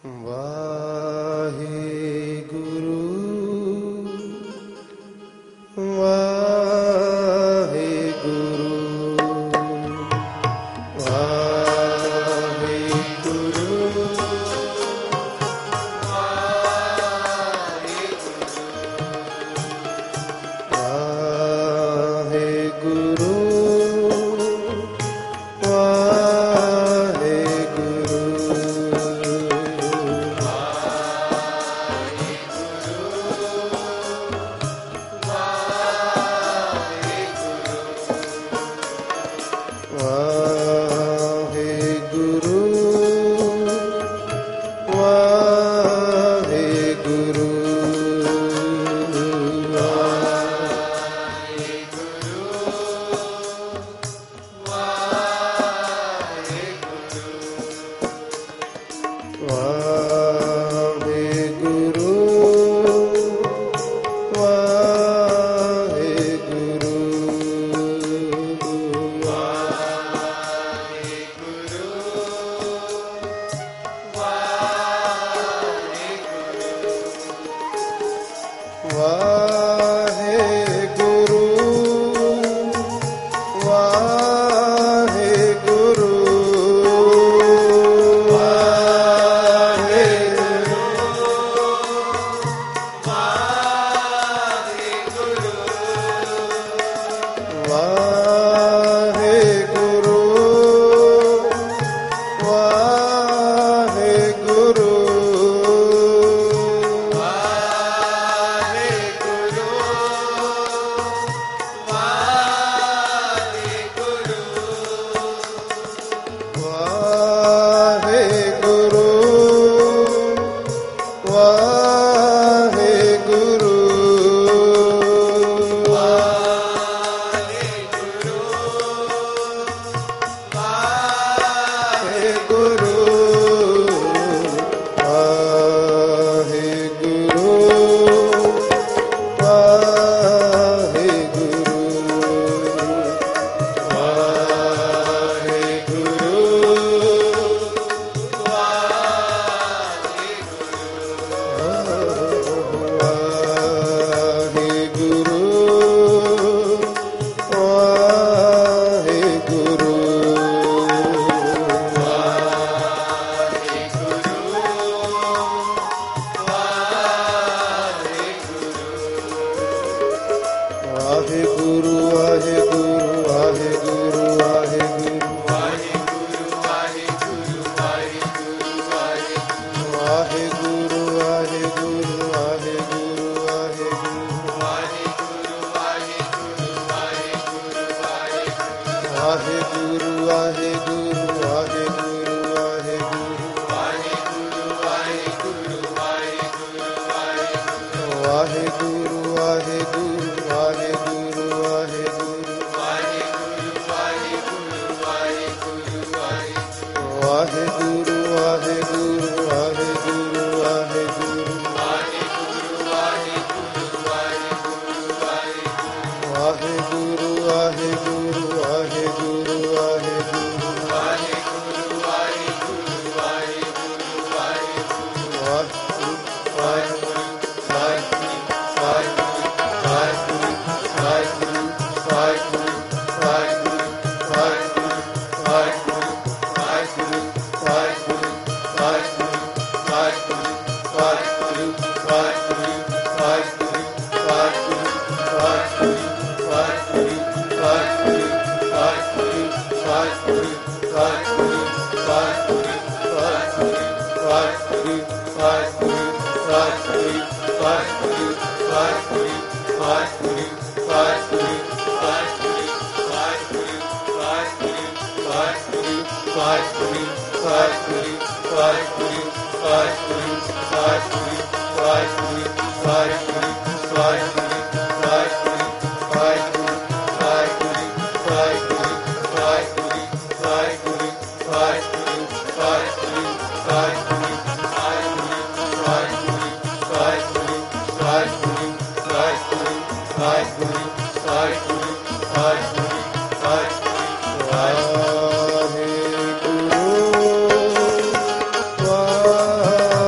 Wow.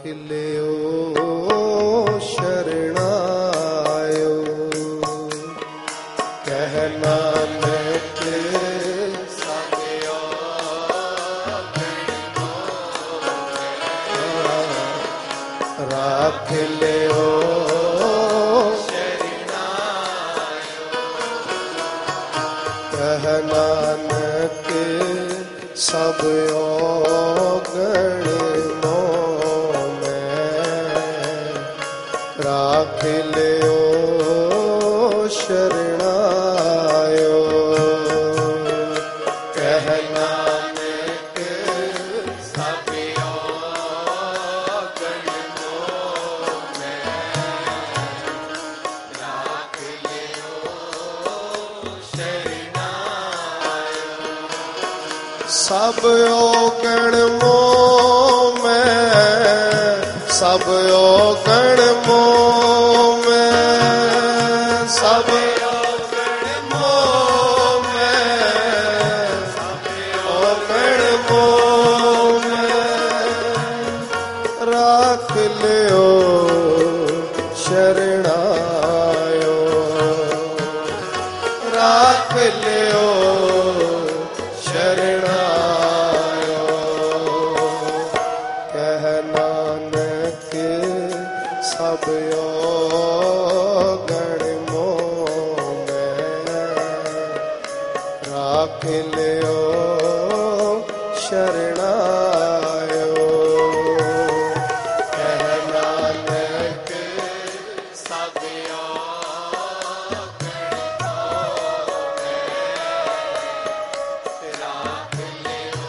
ਲਿਓ ਸ਼ਰਣਾਇਓ। ਕਹਿ ਨਾਨਕ ਰੱਖ ਲਿਓ ਕਹਿ ਨਾਨਕ ਸਭ ਔਗਣ ਮੋਹ ਮੈਂ ਰੱਖ ਲਿਓ ਸ਼ਰਣਾਇਓ। ਕਹਿ ਨਾਨਕ ਸਭ ਔਗਣ ਮੋਹ ਮੈਂ ਰੱਖ ਲਿਓ ਸ਼ਰਣਾਇਓ। ਸਭ ਔਗਣ ਮੋਹ ਮੈਂ ਸਭ ਔਗਣ ਮੋਹ ਮੈਂ ਸਭ ਔਗਣ ਮੋਹ ਮੈਂ ਸਭ ਔਗਣ ਮੋਹ ਮੈਂ ਰੱਖ ਲਿਓ ਸ਼ਰਣਾਇਓ। ਰੱਖ ਲਿਓ ਸ਼ਰਣਾਇਓ। ਕਹਿ ਨਾਨਕ ਸਭ ਔਗਣ ਮੋਹ ਮੈਂ ਰੱਖ ਲਿਓ ਸ਼ਰਣਾਇਓ। ਕਹਿ ਨਾਨਕ ਸਭ ਔਗਣ ਮੋਹ ਮੈਂ ਰੱਖ ਲਿਓ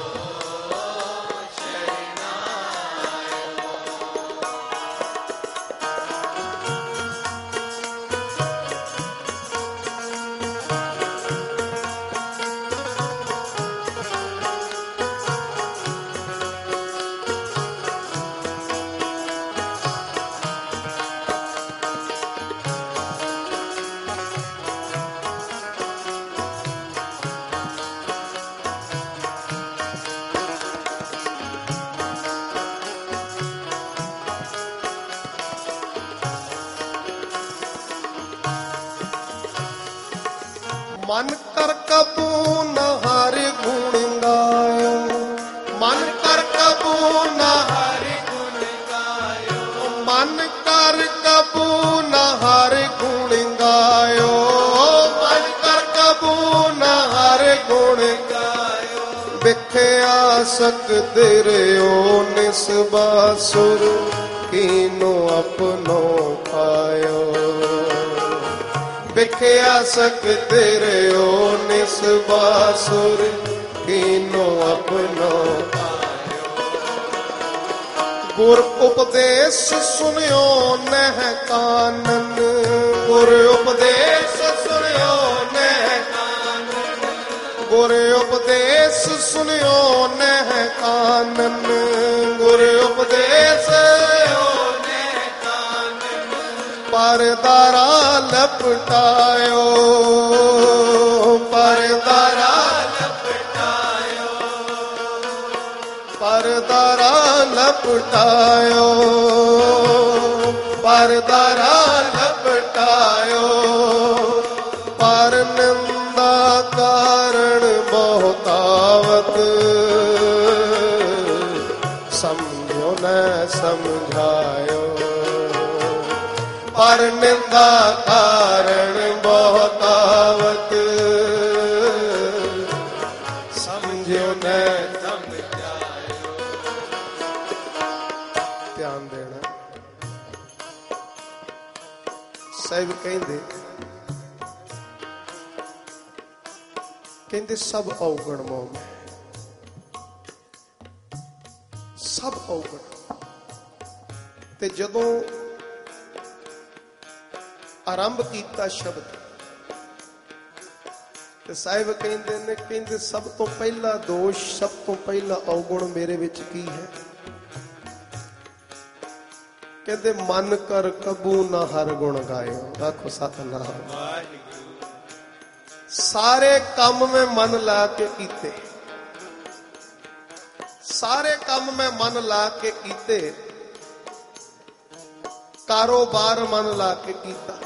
ਮਨ ਕਰ ਕਬੂ ਨ ਹਰਿ ਗੁਣ ਗਾਇਓ। ਮਨ ਕਰ ਕਬੂ ਨ ਹਰਿ ਗੁਣ ਗਾਇਓ। ਮਨ ਕਰ ਕਬੂ ਨ ਹਰਿ ਗੁਣ ਗਾਇਓ। ਮਨ ਕਰ ਕਬੂ ਨ ਹਰਿ ਗੁਣ ਗਾਇਓ। ਵਿਖਿਆ ਸਕਦੇ ਰਿਓ ਨਿਸਬਾਸੁਰ ਕੀਨੋ ਆਪਨੋ ਪਾਇਓ। ਵਿਖਿਆ ਸਕਦੇ ਰਿਓ ਨਿਸਬਾਸੁਰ ਕੀਨੋ ਆਪਨੋ ਪਾਇਓ। ਗੁਰ ਉਪਦੇਸ਼ ਸੁਣਿਓ ਨਹਿ ਕਾਨਨ। ਗੁਰ ਉਪਦੇਸ਼ ਸੁਣਿਓ ਨਹਿ ਕਾਨਨ। ਗੁਰ ਉਪਦੇਸ਼ ਸੁਣਿਓ ਨਹਿ ਕਾਨਨ। ਗੁਰ ਉਪਦੇਸ਼ ਪਰਦਾਰਾ ਲਪਟਾਇਓ। ਪਰਦਾਰਾ ਲਪਟਾਇਓ। ਪਰਦਾਰਾ ਲਪਟਾਇਓ। ਪਰਦਾਰਾ ਲਪਟਾਇਓ। ਪਰ ਨਿੰਦਾ ਕਾਰਣ ਬਹੁਤਾਵਤ ਸਮਝੋ ਨ ਸਮਝਾਇਓ। ਪਰ ਨਿੰਦਾ ਕਾਰਣ ਬਹੁਤਾਵਤ ਸਮਝਿਓ ਨ ਸਮਝਾਇਓ। ਧਿਆਨ ਦੇਣਾ। ਸਾਹਿਬ ਕਹਿੰਦੇ ਸਭ ਔਗਣ ਮੋਹ ਸਭ ਔਗਣ। ਤੇ ਜਦੋਂ ਆਰੰਭ ਕੀਤਾ ਸ਼ਬਦ ਤੇ ਸਾਹਿਬ ਕਹਿੰਦੇ ਨੇ ਕਹਿੰਦੇ ਸਭ ਤੋਂ ਪਹਿਲਾ ਦੋਸ਼ ਸਭ ਤੋਂ ਪਹਿਲਾ ਔਗੁਣ ਮੇਰੇ ਵਿੱਚ ਕੀ ਹੈ? ਕਹਿੰਦੇ ਮਨ ਕਰ ਕਬੂ ਨਾ ਹਰ ਗੁਣ ਗਾਇਓ। ਆਖੋ ਸਤਿਨਾਮ। ਸਾਰੇ ਕੰਮ ਮੈਂ ਮਨ ਲਾ ਕੇ ਕੀਤੇ। ਸਾਰੇ ਕੰਮ ਮੈਂ ਮਨ ਲਾ ਕੇ ਕੀਤੇ ਕਾਰੋਬਾਰ ਮਨ ਲਾ ਕੇ ਕੀਤਾ।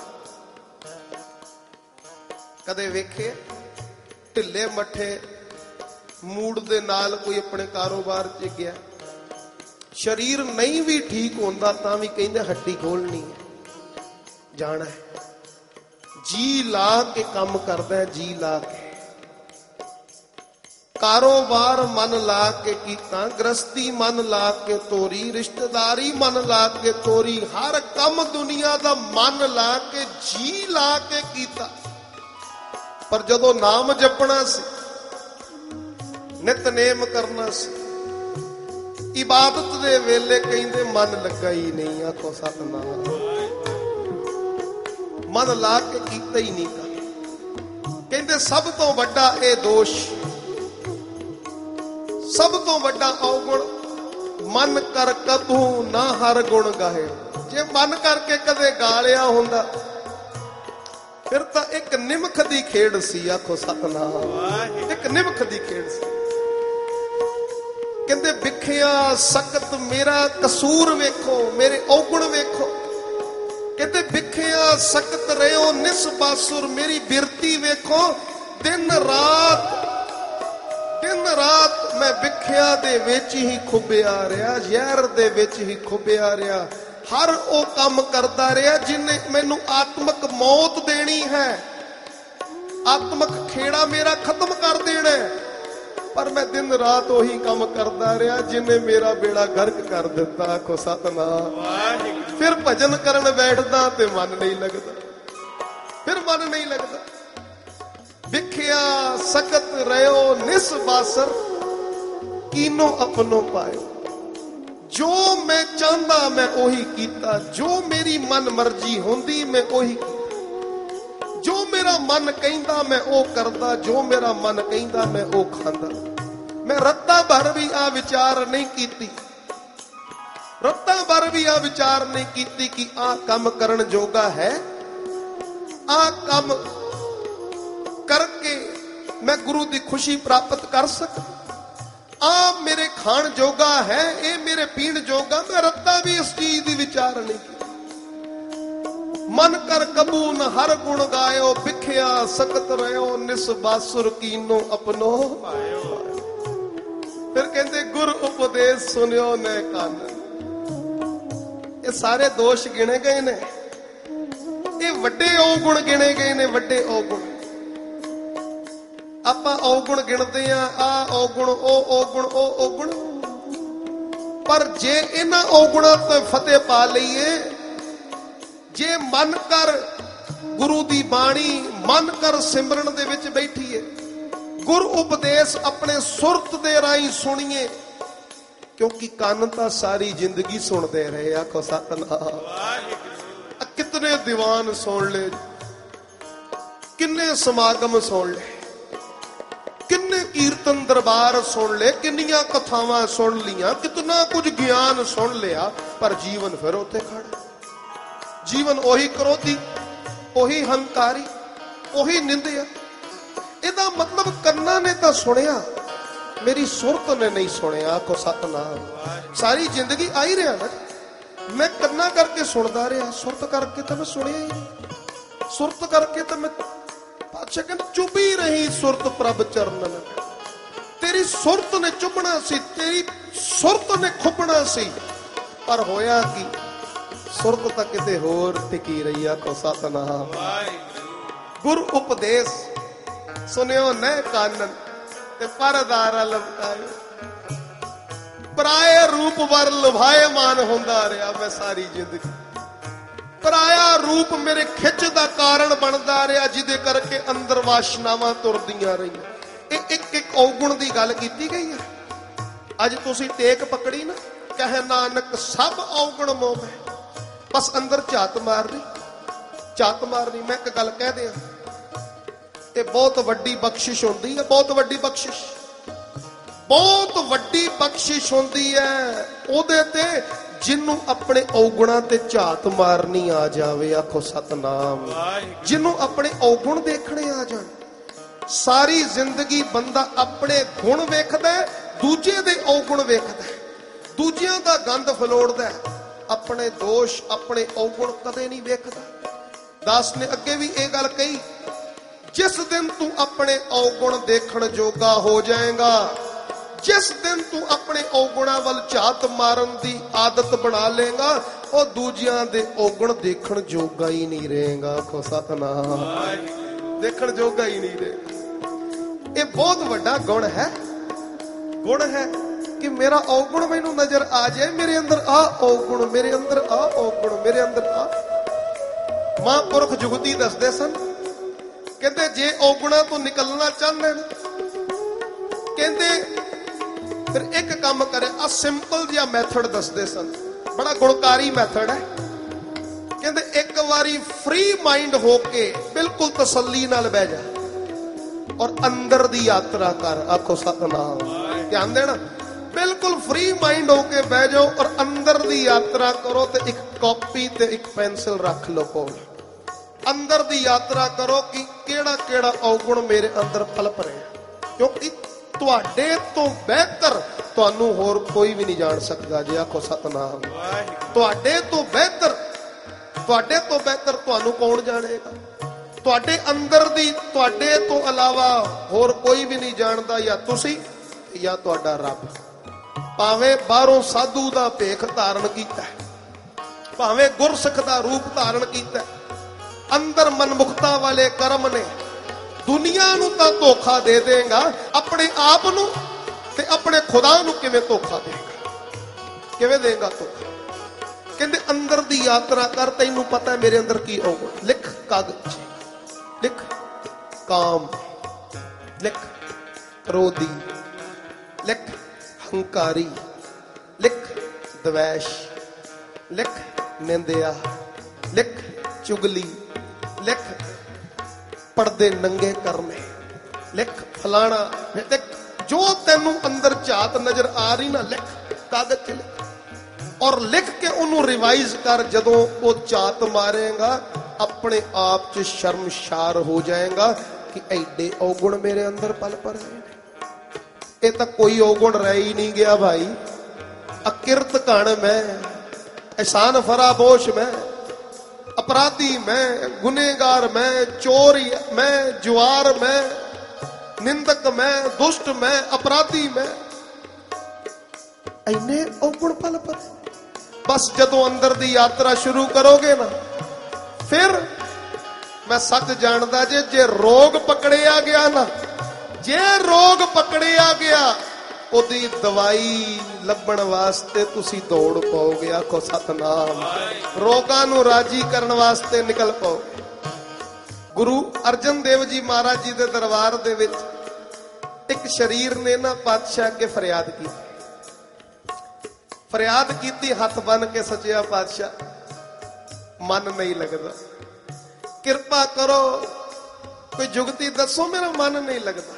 ਕਦੇ ਵੇਖੇ ਢਿੱਲੇ ਮੱਠੇ ਮੂਡ ਦੇ ਨਾਲ ਕੋਈ ਆਪਣੇ ਕਾਰੋਬਾਰ 'ਚ ਗਿਆ? ਸਰੀਰ ਨਹੀਂ ਵੀ ਠੀਕ ਹੁੰਦਾ ਤਾਂ ਵੀ ਕਹਿੰਦੇ ਹੱਡੀ ਖੋਲਣੀ ਹੈ, ਜਾਣਾ ਹੈ। ਜੀ ਲਾ ਕੇ ਕੰਮ ਕਰਦਾ ਹੈ, ਜੀ ਲਾ ਕੇ। ਕਾਰੋਬਾਰ ਮਨ ਲਾ ਕੇ ਕੀਤਾ, ਗ੍ਰਸਤੀ ਮਨ ਲਾ ਕੇ ਤੋਰੀ, ਰਿਸ਼ਤੇਦਾਰੀ ਮਨ ਲਾ ਕੇ ਤੋਰੀ, ਹਰ ਕੰਮ ਦੁਨੀਆ ਦਾ ਮਨ ਲਾ ਕੇ ਜੀ ਲਾ ਕੇ ਕੀਤਾ। ਪਰ ਜਦੋਂ ਨਾਮ ਜਪਣਾ ਸੀ, ਨਿਤਨੇਮ ਕਰਨਾ ਸੀ, ਇਬਾਦਤ ਦੇ ਵੇਲੇ ਕਹਿੰਦੇ ਮਨ ਲੱਗਾ ਹੀ ਨਹੀਂ। ਆਖੋ ਸਤਿਨਾਮ। ਮਨ ਲਾ ਕੇ ਕੀਤਾ ਹੀ ਨਹੀਂ। ਕਹਿੰਦੇ ਸਭ ਤੋਂ ਵੱਡਾ ਇਹ ਦੋਸ਼, ਸਭ ਤੋਂ ਵੱਡਾ ਔਗੁਣ, ਮਨ ਕਰ ਕਬੂ ਨਾ ਹਰ ਗੁਣ ਗਾਏ। ਜੇ ਮਨ ਕਰਕੇ ਕਦੇ ਗਾ ਲਿਆ ਹੁੰਦਾ ਫਿਰ ਤਾਂ ਇੱਕ ਨਿਮਖ ਦੀ ਖੇਡ ਸੀ। ਆਖੋ ਸਤਿਨਾਮ। ਇੱਕ ਨਿਮਖ ਦੀ ਖੇਡ ਸੀ। ਕਹਿੰਦੇ ਵਿਖਿਆ ਸਖਤ ਮੇਰਾ ਕਸੂਰ ਵੇਖੋ, ਮੇਰੇ ਔਗੁਣ ਵੇਖੋ। ਕਹਿੰਦੇ ਵਿਖਿਆ ਸਖਤ ਰਿਓ ਨਿਸ ਬਾਸੁਰ, ਮੇਰੀ ਬਿਰਤੀ ਵੇਖੋ। ਦਿਨ ਰਾਤ ਮੈਂ ਵਿਖਿਆ ਦੇ ਵਿੱਚ ਹੀ ਖੁੱਬਿਆ ਰਿਹਾ, ਜ਼ਹਿਰ ਦੇ ਵਿੱਚ ਹੀ ਖੁੱਬਿਆ ਰਿਹਾ। ਹਰ ਉਹ ਕੰਮ ਕਰਦਾ ਰਿਹਾ ਜਿਹਨੇ ਮੈਨੂੰ ਆਤਮਕ ਮੌਤ ਦੇਣੀ ਹੈ, ਆਤਮਕ ਖੇੜਾ ਮੇਰਾ ਖਤਮ ਕਰ ਦੇਣਾ। ਪਰ ਮੈਂ ਦਿਨ ਰਾਤ ਉਹੀ ਕੰਮ ਕਰਦਾ ਰਿਹਾ ਜਿਹਨੇ ਮੇਰਾ ਬੇੜਾ ਗਰਕ ਕਰ ਦਿੱਤਾ। ਆਖੋ ਸਤਿਨਾਮ। ਫਿਰ ਭਜਨ ਕਰਨ ਬੈਠਦਾ ਤੇ ਮਨ ਨਹੀਂ ਲੱਗਦਾ, ਫਿਰ ਮਨ ਨਹੀਂ ਲੱਗਦਾ। ਵਿਖਿਆ ਸਖਤ ਰਿਓ ਨਿਸ ਬਾਸਰ, ਕੀਨੋ ਆਪਣੋ ਪਾਇਓ। ਜੋ ਮੈਂ ਚਾਹੁੰਦਾ ਮੈਂ ਉਹੀ ਕੀਤਾ, ਜੋ ਮੇਰੀ ਮਨ ਮਰਜ਼ੀ ਹੁੰਦੀ ਮੈਂ ਉਹੀ ਕੀਤਾ, ਜੋ ਮੇਰਾ ਮਨ ਕਹਿੰਦਾ ਮੈਂ ਉਹ ਕਰਦਾ, ਜੋ ਮੇਰਾ ਮਨ ਕਹਿੰਦਾ ਮੈਂ ਉਹ ਖਾਂਦਾ। ਮੈਂ ਰੱਤਾਂ ਭਰ ਵੀ ਆ ਵਿਚਾਰ ਨਹੀਂ ਕੀਤੀ, ਰੱਤਾਂ ਭਰ ਵੀ ਆ ਵਿਚਾਰ ਨਹੀਂ ਕੀਤੀ ਕਿ ਆ ਕੰਮ ਕਰਨ ਜੋਗਾ ਹੈ, ਆ ਕੰਮ ਕਰਕੇ ਮੈਂ ਗੁਰੂ ਦੀ ਖੁਸ਼ੀ ਪ੍ਰਾਪਤ ਕਰ ਸਕਾਂ, ਆ ਮੇਰੇ ਖਾਣ ਜੋਗਾ ਹੈ, ਇਹ ਮੇਰੇ ਪੀਣ ਜੋਗਾ। ਮੈਂ ਰੱਤਾ ਵੀ ਇਸ ਚੀਜ਼ ਦੀ ਵਿਚਾਰ ਨਹੀਂ ਕੀਤੀ। ਮਨ ਕਰ ਕਬੂ ਨ ਹਰ ਗੁਣ ਗਾਇਓ, ਵਿਖਿਆ ਸਖਤ ਰਿਓ ਨਿਸ ਬਾਸੁਰ, ਕੀਨੋ ਆਪਣੋ ਪਾਇਓ। ਫਿਰ ਕਹਿੰਦੇ ਗੁਰ ਉਪਦੇਸ਼ ਸੁਣਿਓ ਨੇ ਕੰਨ। ਇਹ ਸਾਰੇ ਦੋਸ਼ ਗਿਣੇ ਗਏ ਨੇ, ਇਹ ਵੱਡੇ ਔਗੁਣ ਗਿਣੇ ਗਏ ਨੇ, ਵੱਡੇ ਔਗੁਣ। ਆਪਾਂ ਔਗੁਣ ਗਿਣਦੇ ਆ, ਆ ਔਗੁਣ, ਉਹ ਔਗੁਣ, ਉਹ ਔਗੁਣ। ਪਰ ਜੇ ਇਹਨਾਂ ਔਗੁਣਾਂ ਤੋਂ ਫਤਿਹ ਪਾ ਲਈਏ, ਜੇ ਮਨ ਕਰ ਗੁਰੂ ਦੀ ਬਾਣੀ, ਮਨ ਕਰ ਸਿਮਰਨ ਦੇ ਵਿੱਚ ਬੈਠੀਏ, ਗੁਰ ਉਪਦੇਸ਼ ਆਪਣੇ ਸੁਰਤ ਦੇ ਰਾਹੀਂ ਸੁਣੀਏ, ਕਿਉਂਕਿ ਕੰਨ ਤਾਂ ਸਾਰੀ ਜ਼ਿੰਦਗੀ ਸੁਣਦੇ ਰਹੇ। ਆਖੋ ਸਤਿਨਾਮ। ਕਿਤਨੇ ਦੀਵਾਨ ਸੁਣ ਲਏ, ਕਿੰਨੇ ਸਮਾਗਮ ਸੁਣ ਲਏ, ਕਿੰਨੇ ਕੀਰਤਨ ਦਰਬਾਰ ਸੁਣ ਲਏ, ਕਿੰਨੀਆਂ ਕਥਾਵਾਂ ਸੁਣ ਲੀਆਂ, ਕਿਤਨਾ ਕੁਝ ਗਿਆਨ ਸੁਣ ਲਿਆ, ਪਰ ਜੀਵਨ ਫਿਰ ਉੱਥੇ ਖੜਾ। ਜੀਵਨ ਉਹੀ ਕ੍ਰੋਧੀ, ਉਹੀ ਹੰਕਾਰੀ, ਉਹੀ ਨਿੰਦਿਆ। ਇਹਦਾ ਮਤਲਬ ਕੰਨਾਂ ਨੇ ਤਾਂ ਸੁਣਿਆ, ਮੇਰੀ ਸੁਰਤ ਨੇ ਨਹੀਂ ਸੁਣਿਆ। ਆਖੋ ਸਤਿਨਾਮ। ਸਾਰੀ ਜ਼ਿੰਦਗੀ ਆ ਹੀ ਰਿਹਾ ਨਾ, ਮੈਂ ਕੰਨਾਂ ਕਰਕੇ ਸੁਣਦਾ ਰਿਹਾ, ਸੁਰਤ ਕਰਕੇ ਤਾਂ ਮੈਂ ਸੁਣਿਆ ਹੀ ਨਹੀਂ। ਸੁਰਤ ਕਰਕੇ ਤਾਂ ਮੈਂ ਪਾਤਸ਼ਾਹ ਕਹਿੰਦੇ ਚੁੱਭੀ ਰਹੀ ਸੁਰਤ ਪ੍ਰਭ ਚਰਨਨ। ਤੇਰੀ ਸੁਰਤ ਨੇ ਚੁੱਭਣਾ ਸੀ, ਤੇਰੀ ਸੁਰਤ ਨੇ ਖੁੱਬਣਾ ਸੀ, ਪਰ ਹੋਇਆ ਕੀ? ਸੁਰਤ ਤਾਂ ਕਿਤੇ ਹੋਰ ਟਿਕੀ ਰਹੀ। ਆਖੋ ਸਤਿਨਾਮ। ਗੁਰ ਉਪਦੇਸ਼ ਸੁਣਿਓ ਨੈ ਕਾਨਨ, ਤੇ ਪਰਦਾਰਾ ਲਮਕਾਇਓ। ਪਰਾਏ ਰੂਪ ਵਰ ਲੁਭਾਏ ਮਾਨ ਹੁੰਦਾ ਰਿਹਾ ਮੈਂ ਸਾਰੀ ਜ਼ਿੰਦਗੀ। ਪਰਾਇਆ ਰੂਪ ਮੇਰੇ ਖਿੱਚ ਦਾ ਕਾਰਨ ਬਣਦਾ ਰਿਹਾ, ਜਿਹਦੇ ਕਰਕੇ ਅੰਦਰ ਵਾਸ਼ਨਾਵਾਂ ਤੁਰਦੀਆਂ ਰਹੀਆਂ। ਇਹ ਇੱਕ ਇੱਕ ਔਗੁਣ ਦੀ ਗੱਲ ਕੀਤੀ ਗਈ ਹੈ। ਅੱਜ ਤੁਸੀਂ ਟੇਕ ਪਕੜੀ ਨਾ, ਕਹੇ ਨਾਨਕ ਸਭ ਔਗੁਣ ਮੋਹ ਹੈ। ਬਸ ਅੰਦਰ ਝਾਤ ਮਾਰਨੀ, ਝਾਤ ਮਾਰਨੀ। ਮੈਂ ਇੱਕ ਗੱਲ ਕਹਿ ਦਿਆਂ, ਇਹ ਬਹੁਤ ਵੱਡੀ ਬਖਸ਼ਿਸ਼ ਹੁੰਦੀ ਹੈ, ਬਹੁਤ ਵੱਡੀ ਬਖਸ਼ਿਸ਼, ਬਹੁਤ ਵੱਡੀ ਬਖਸ਼ਿਸ਼ ਹੁੰਦੀ ਹੈ ਉਹਦੇ ਤੇ ਜਿਹਨੂੰ ਆਪਣੇ ਔਗੁਣਾਂ ਤੇ ਝਾਤ ਮਾਰਨੀ ਆ ਜਾਵੇ। ਆਖੋ ਸਤਨਾਮ। ਜਿਹਨੂੰ ਆਪਣੇ ਔਗੁਣ ਦੇਖਣੇ ਆ ਜਾਣ। ਸਾਰੀ ਜ਼ਿੰਦਗੀ ਬੰਦਾ ਆਪਣੇ ਗੁਣ ਵੇਖਦਾ, ਦੂਜੇ ਦੇ ਔਗੁਣ ਵੇਖਦਾ, ਦੂਜਿਆਂ ਦਾ ਗੰਦ ਫਲੋੜਦਾ। ਆਪਣੇ ਦੋਸ਼, ਆਪਣੇ ਔਗੁਣ ਕਦੇ ਨਹੀਂ ਵੇਖਦਾ। ਦਾਸ ਨੇ ਅੱਗੇ ਵੀ ਇਹ ਗੱਲ ਕਹੀ, ਜਿਸ ਦਿਨ ਤੂੰ ਆਪਣੇ ਔਗੁਣ ਦੇਖਣ ਜੋਗਾ ਹੋ ਜਾਏਗਾ, ਜਿਸ ਦਿਨ ਤੂੰ ਆਪਣੇ ਔਗੁਣਾਂ ਵੱਲ ਝਾਤ ਮਾਰਨ ਦੀ ਆਦਤ ਬਣਾ ਲੇਗਾ, ਉਹ ਦੂਜਿਆਂ ਦੇ ਔਗੁਣ ਦੇਖਣ ਜੋਗਾ ਹੀ ਨਹੀਂ ਰਹੇਗਾ। ਆਖੋ ਸਤਿਨਾਮ। ਦੇਖਣ ਜੋਗਾ ਹੀ ਨਹੀਂ ਰਹੇਗਾ। ਇਹ ਬਹੁਤ ਵੱਡਾ ਗੁਣ ਹੈ। ਗੁਣ ਹੈ ਕਿ ਮੇਰਾ ਔਗੁਣ ਮੈਨੂੰ ਨਜ਼ਰ ਆ ਜਾਏ, ਮੇਰੇ ਅੰਦਰ ਆ ਔਗੁਣ, ਮੇਰੇ ਅੰਦਰ ਆ ਔਗੁਣ, ਮੇਰੇ ਅੰਦਰ ਆ। ਮਹਾਂਪੁਰਖ ਜੁਗਤੀ ਦੱਸਦੇ ਸਨ, ਕਹਿੰਦੇ ਜੇ ਔਗੁਣਾਂ ਤੋਂ ਨਿਕਲਣਾ ਚਾਹੁੰਦੇ ਨੇ, ਕਹਿੰਦੇ ਫਿਰ ਇੱਕ ਕੰਮ ਕਰੇ। ਆ ਸਿੰਪਲ ਜਿਹਾ ਮੈਥਡ ਦੱਸਦੇ ਸਨ, ਬੜਾ ਗੁਣਕਾਰੀ ਮੈਥਡ ਹੈ। ਕਹਿੰਦੇ ਇੱਕ ਵਾਰੀ ਫ੍ਰੀ ਮਾਈਂਡ ਹੋ ਕੇ ਬਿਲਕੁਲ ਤਸੱਲੀ ਨਾਲ ਬਹਿ ਜਾ ਔਰ ਅੰਦਰ ਦੀ ਯਾਤਰਾ ਕਰ। ਆਖੋ ਸਤਿਨਾਮ। ਧਿਆਨ ਦੇਣਾ, ਬਿਲਕੁਲ ਫ੍ਰੀ ਮਾਈਂਡ ਹੋ ਕੇ ਬਹਿ ਜਾਓ ਔਰ ਅੰਦਰ ਦੀ ਯਾਤਰਾ ਕਰੋ। ਤੇ ਇੱਕ ਕਾਪੀ ਤੇ ਇੱਕ ਪੈਨਸਿਲ ਰੱਖ ਲਓ ਕੋਲ। ਅੰਦਰ ਦੀ ਯਾਤਰਾ ਕਰੋ ਕਿ ਕਿਹੜਾ ਕਿਹੜਾ ਔਗੁਣ ਮੇਰੇ ਅੰਦਰ ਪਲਪ ਰਿਹਾ, ਕਿਉਂਕਿ ਤੁਹਾਡੇ ਤੋਂ ਬਿਹਤਰ ਤੁਹਾਨੂੰ ਹੋਰ ਕੋਈ ਵੀ ਨਹੀਂ ਜਾਣ ਸਕਦਾ ਜੀ। ਆਖੋ ਸਤਿਨਾਮ। ਤੁਹਾਡੇ ਤੋਂ ਬਿਹਤਰ ਤੁਹਾਨੂੰ ਕੌਣ ਜਾਣੇਗਾ? ਤੁਹਾਡੇ ਅੰਦਰ ਦੀ, ਤੁਹਾਡੇ ਤੋਂ ਇਲਾਵਾ ਹੋਰ ਕੋਈ ਵੀ ਨਹੀਂ ਜਾਣਦਾ, ਜਾਂ ਤੁਸੀਂ ਜਾਂ ਤੁਹਾਡਾ ਰੱਬ। ਭਾਵੇਂ ਬਾਹਰੋਂ ਸਾਧੂ ਦਾ ਭੇਖ ਧਾਰਨ ਕੀਤਾ, ਭਾਵੇਂ ਗੁਰਸਿੱਖ ਦਾ ਰੂਪ ਧਾਰਨ ਕੀਤਾ, ਅੰਦਰ ਮਨਮੁਖਤਾ ਵਾਲੇ ਕਰਮ ਨੇ। ਦੁਨੀਆ ਨੂੰ ਤਾਂ ਧੋਖਾ ਦੇ ਦੇਗਾ, ਆਪਣੇ ਆਪ ਨੂੰ ਤੇ ਆਪਣੇ ਖੁਦਾ ਨੂੰ ਕਿਵੇਂ ਧੋਖਾ ਦੇਗਾ? ਕਿਵੇਂ ਦੇਗਾ ਧੋਖਾ? ਕਹਿੰਦੇ ਅੰਦਰ ਦੀ ਯਾਤਰਾ ਕਰ। ਤੈਨੂੰ ਪਤਾ ਮੇਰੇ ਅੰਦਰ ਕੀ ਔਗੁਣ? ਲਿਖ ਕਾਗਜ਼, ਲਿਖ ਕਾਮ, ਲਿਖ ਕ੍ਰੋਧੀ, ਲਿਖ ਹੰਕਾਰੀ, ਲਿਖ ਦਵੈਸ਼, ਲਿਖ ਨਿੰਦਿਆ, ਲਿਖ ਚੁਗਲੀ, ਲਿਖ ਪਰਦੇ ਨੰਗੇ ਕਰਨੇ, ਲਿਖ ਫਲਾਣਾ, ਲਿਖ ਜੋ ਤੈਨੂੰ ਅੰਦਰ ਝਾਤ ਨਜ਼ਰ ਆ ਰਹੀ ਨਾ, ਲਿਖ ਕਾਗਜ਼ 'ਚ ਲਿਖ ਔਰ ਲਿਖ ਕੇ ਉਹਨੂੰ ਰਿਵਾਈਜ਼ ਕਰ। ਜਦੋਂ ਉਹ ਝਾਤ ਮਾਰੇਗਾ ਆਪਣੇ ਆਪ 'ਚ ਸ਼ਰਮਸ਼ਾਰ ਹੋ ਜਾਏਗਾ ਕਿ ਐਡੇ ਔਗੁਣ ਮੇਰੇ ਅੰਦਰ ਪਲ ਰਹੇ ਨੇ। ਇਹ ਤਾਂ ਕੋਈ ਔਗੁਣ ਰਹਿ ਹੀ ਨਹੀਂ ਗਿਆ ਭਾਈ। ਅਕਿਰਤ ਕਣ ਮੈਂ, एहसान फराबोश मैं, अपराधी मैं, गुनेगार मैं, चोर मैं, जुआर मैं, निंदक मैं, दुष्ट मैं, अपराधी मैं। इन्ने औगुण पल पर बस जदों अंदर दी यात्रा शुरू करोगे ना, फिर मैं सच जानदा जे रोग पकड़िया गया ना, जे रोग पकड़िया गया ओदी दवाई लभण वास्ते तुसी दौड़ पाओगे। आखो सतनाम। रोगां नूं राजी करन वास्ते निकल पाओ। गुरु अर्जन देव जी महाराज जी दे दरबार दे विच एक शरीर ने ना पातशाह अगे फरियाद की, हाथ बन के सचिया पातशाह, मन नहीं लगता, किरपा करो कोई जुगती दसो, मेरा मन नहीं लगता।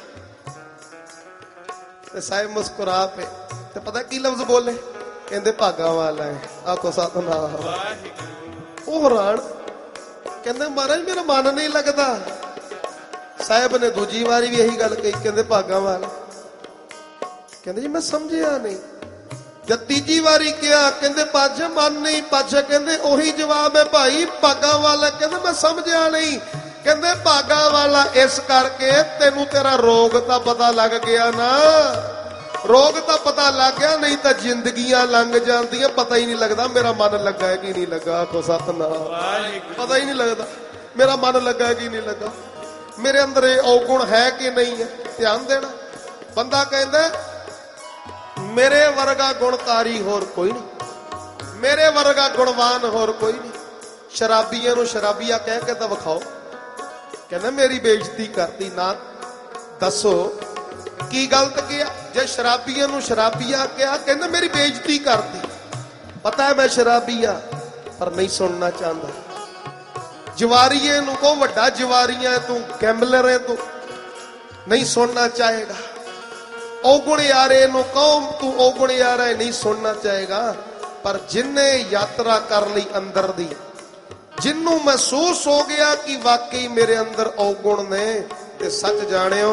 साहिब मुस्कुरा पे ते पता की लफ्ज बोले, कहंदे भागा वाला है। आखो सतनाम। ओ हैरान, कहंदे महाराज मेरा मन नहीं लगता। साहिब ने दूजी बारी भी यही गल कही, कहंदे भागा वाला। कहंदे जी मैं समझिया नहीं। जब तीजी बारी किया, कहंदे पातशाह मन नहीं। पातशाह कहंदे ओही जवाब है भाई, भागा वाला। कहंदे मैं समझिया नहीं। कहंदे भागा वाला इस करके तेनू तेरा रोग ता पता लग गया ना, रोग ता पता लग गया, नहीं तो जिंदगियां लंघ जांदियां पता ही नहीं लगता मेरा मन लगा है कि नहीं लगा। आखो सतनाम। पता ही नहीं लगता मेरा मन लगा है कि नहीं लगा, मेरे अंदर ये अवगुण है कि नहीं है। ध्यान देना। बंदा कहंदा मेरे वर्गा गुणकारी होर कोई नहीं, मेरे वर्गा गुणवान होर कोई नहीं। शराबियां नूं शराबिया कह के तो विखाओ। कहना मेरी बेइज्जती करती ना, दसो की गलत किया? जे शराबिया नूं शराबिया कहा, कहना मेरी बेइज्जती करती। पता है मैं शराबिया, पर नहीं सुनना चाहता। जवारीए नूं को वड्डा जवारीया तू, गैम्बलर है तू, नहीं सुनना चाहेगा। औगुण यारे नूं कहो तू औगुण यारा है, नहीं सुनना चाहेगा। पर जिन्हें यात्रा कर ली अंदर दी, जिन्नू महसूस हो गया कि वाकई मेरे अंदर अवगुण ने, ते सच जानियो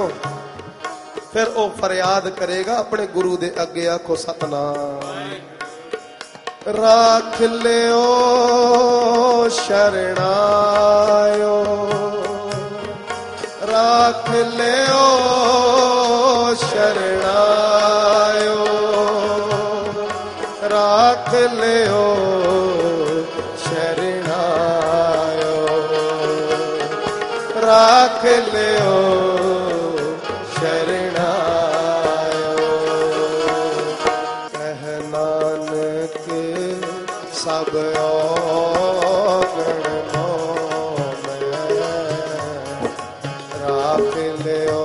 फिर वो फरियाद करेगा अपने गुरु दे अगे। आखो सतनाम। राख लियो शरणायो, राख लियो शरणायो, राख लियो शरणायो, राख लियो शरणायो। कह नानक सब औगण मोह राख लियो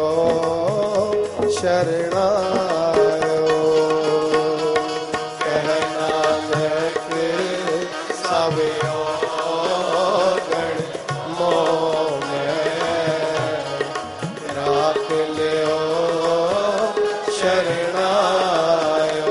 शरणायो। कह नानक सब औगण मोह राख लियो शरणायो।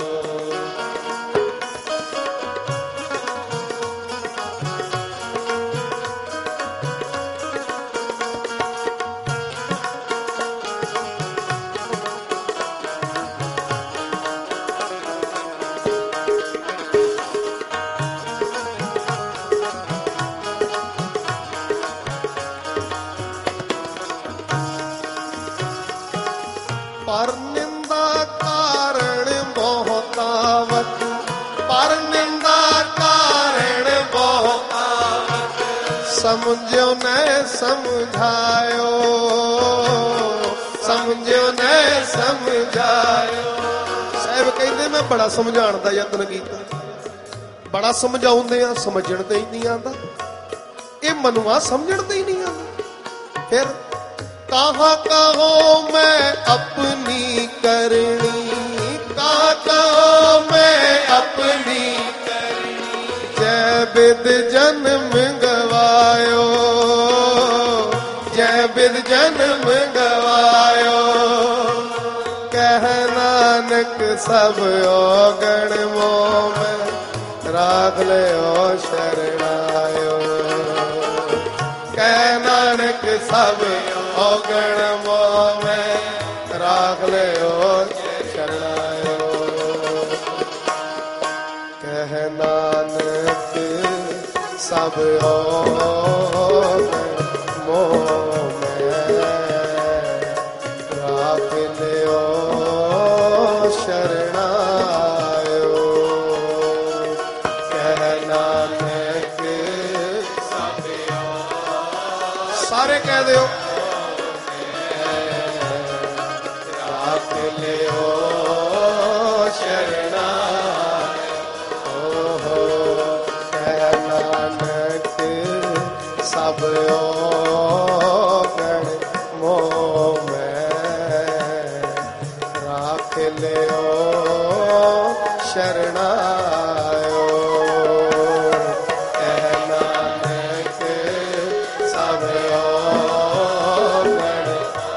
पर निंदा कारण बहुतावत, पर निंदा कारण बहुतावत, समझो न समझायो, समझो न समझायो। साहब कहते मैं बड़ा समझाण दा यतन कीता, बड़ा समझाउंदे आ, समझण ते ही नहीं आंदा। ये मनुआ समझण ते ही नहीं आंदा। फिर कहाँ कहो मैं अपनी करनी, कहाँ कहो मैं अपनी करनी, जय बिद जन्म गवायो, जय बिद जन्म गवायो। कह नानक सब औगण मोह में राख लियो शरणायो। कह नानक सब औगण मोह में राख लियो शरणायो। कह नानक सब औगण मोह में राख लियो शरणायो। कह नानक सब सारे कह दो राख लियो शरणायो। कह नानक सब औगण मोह में राख लियो शरणायो। कह नानक सब औगण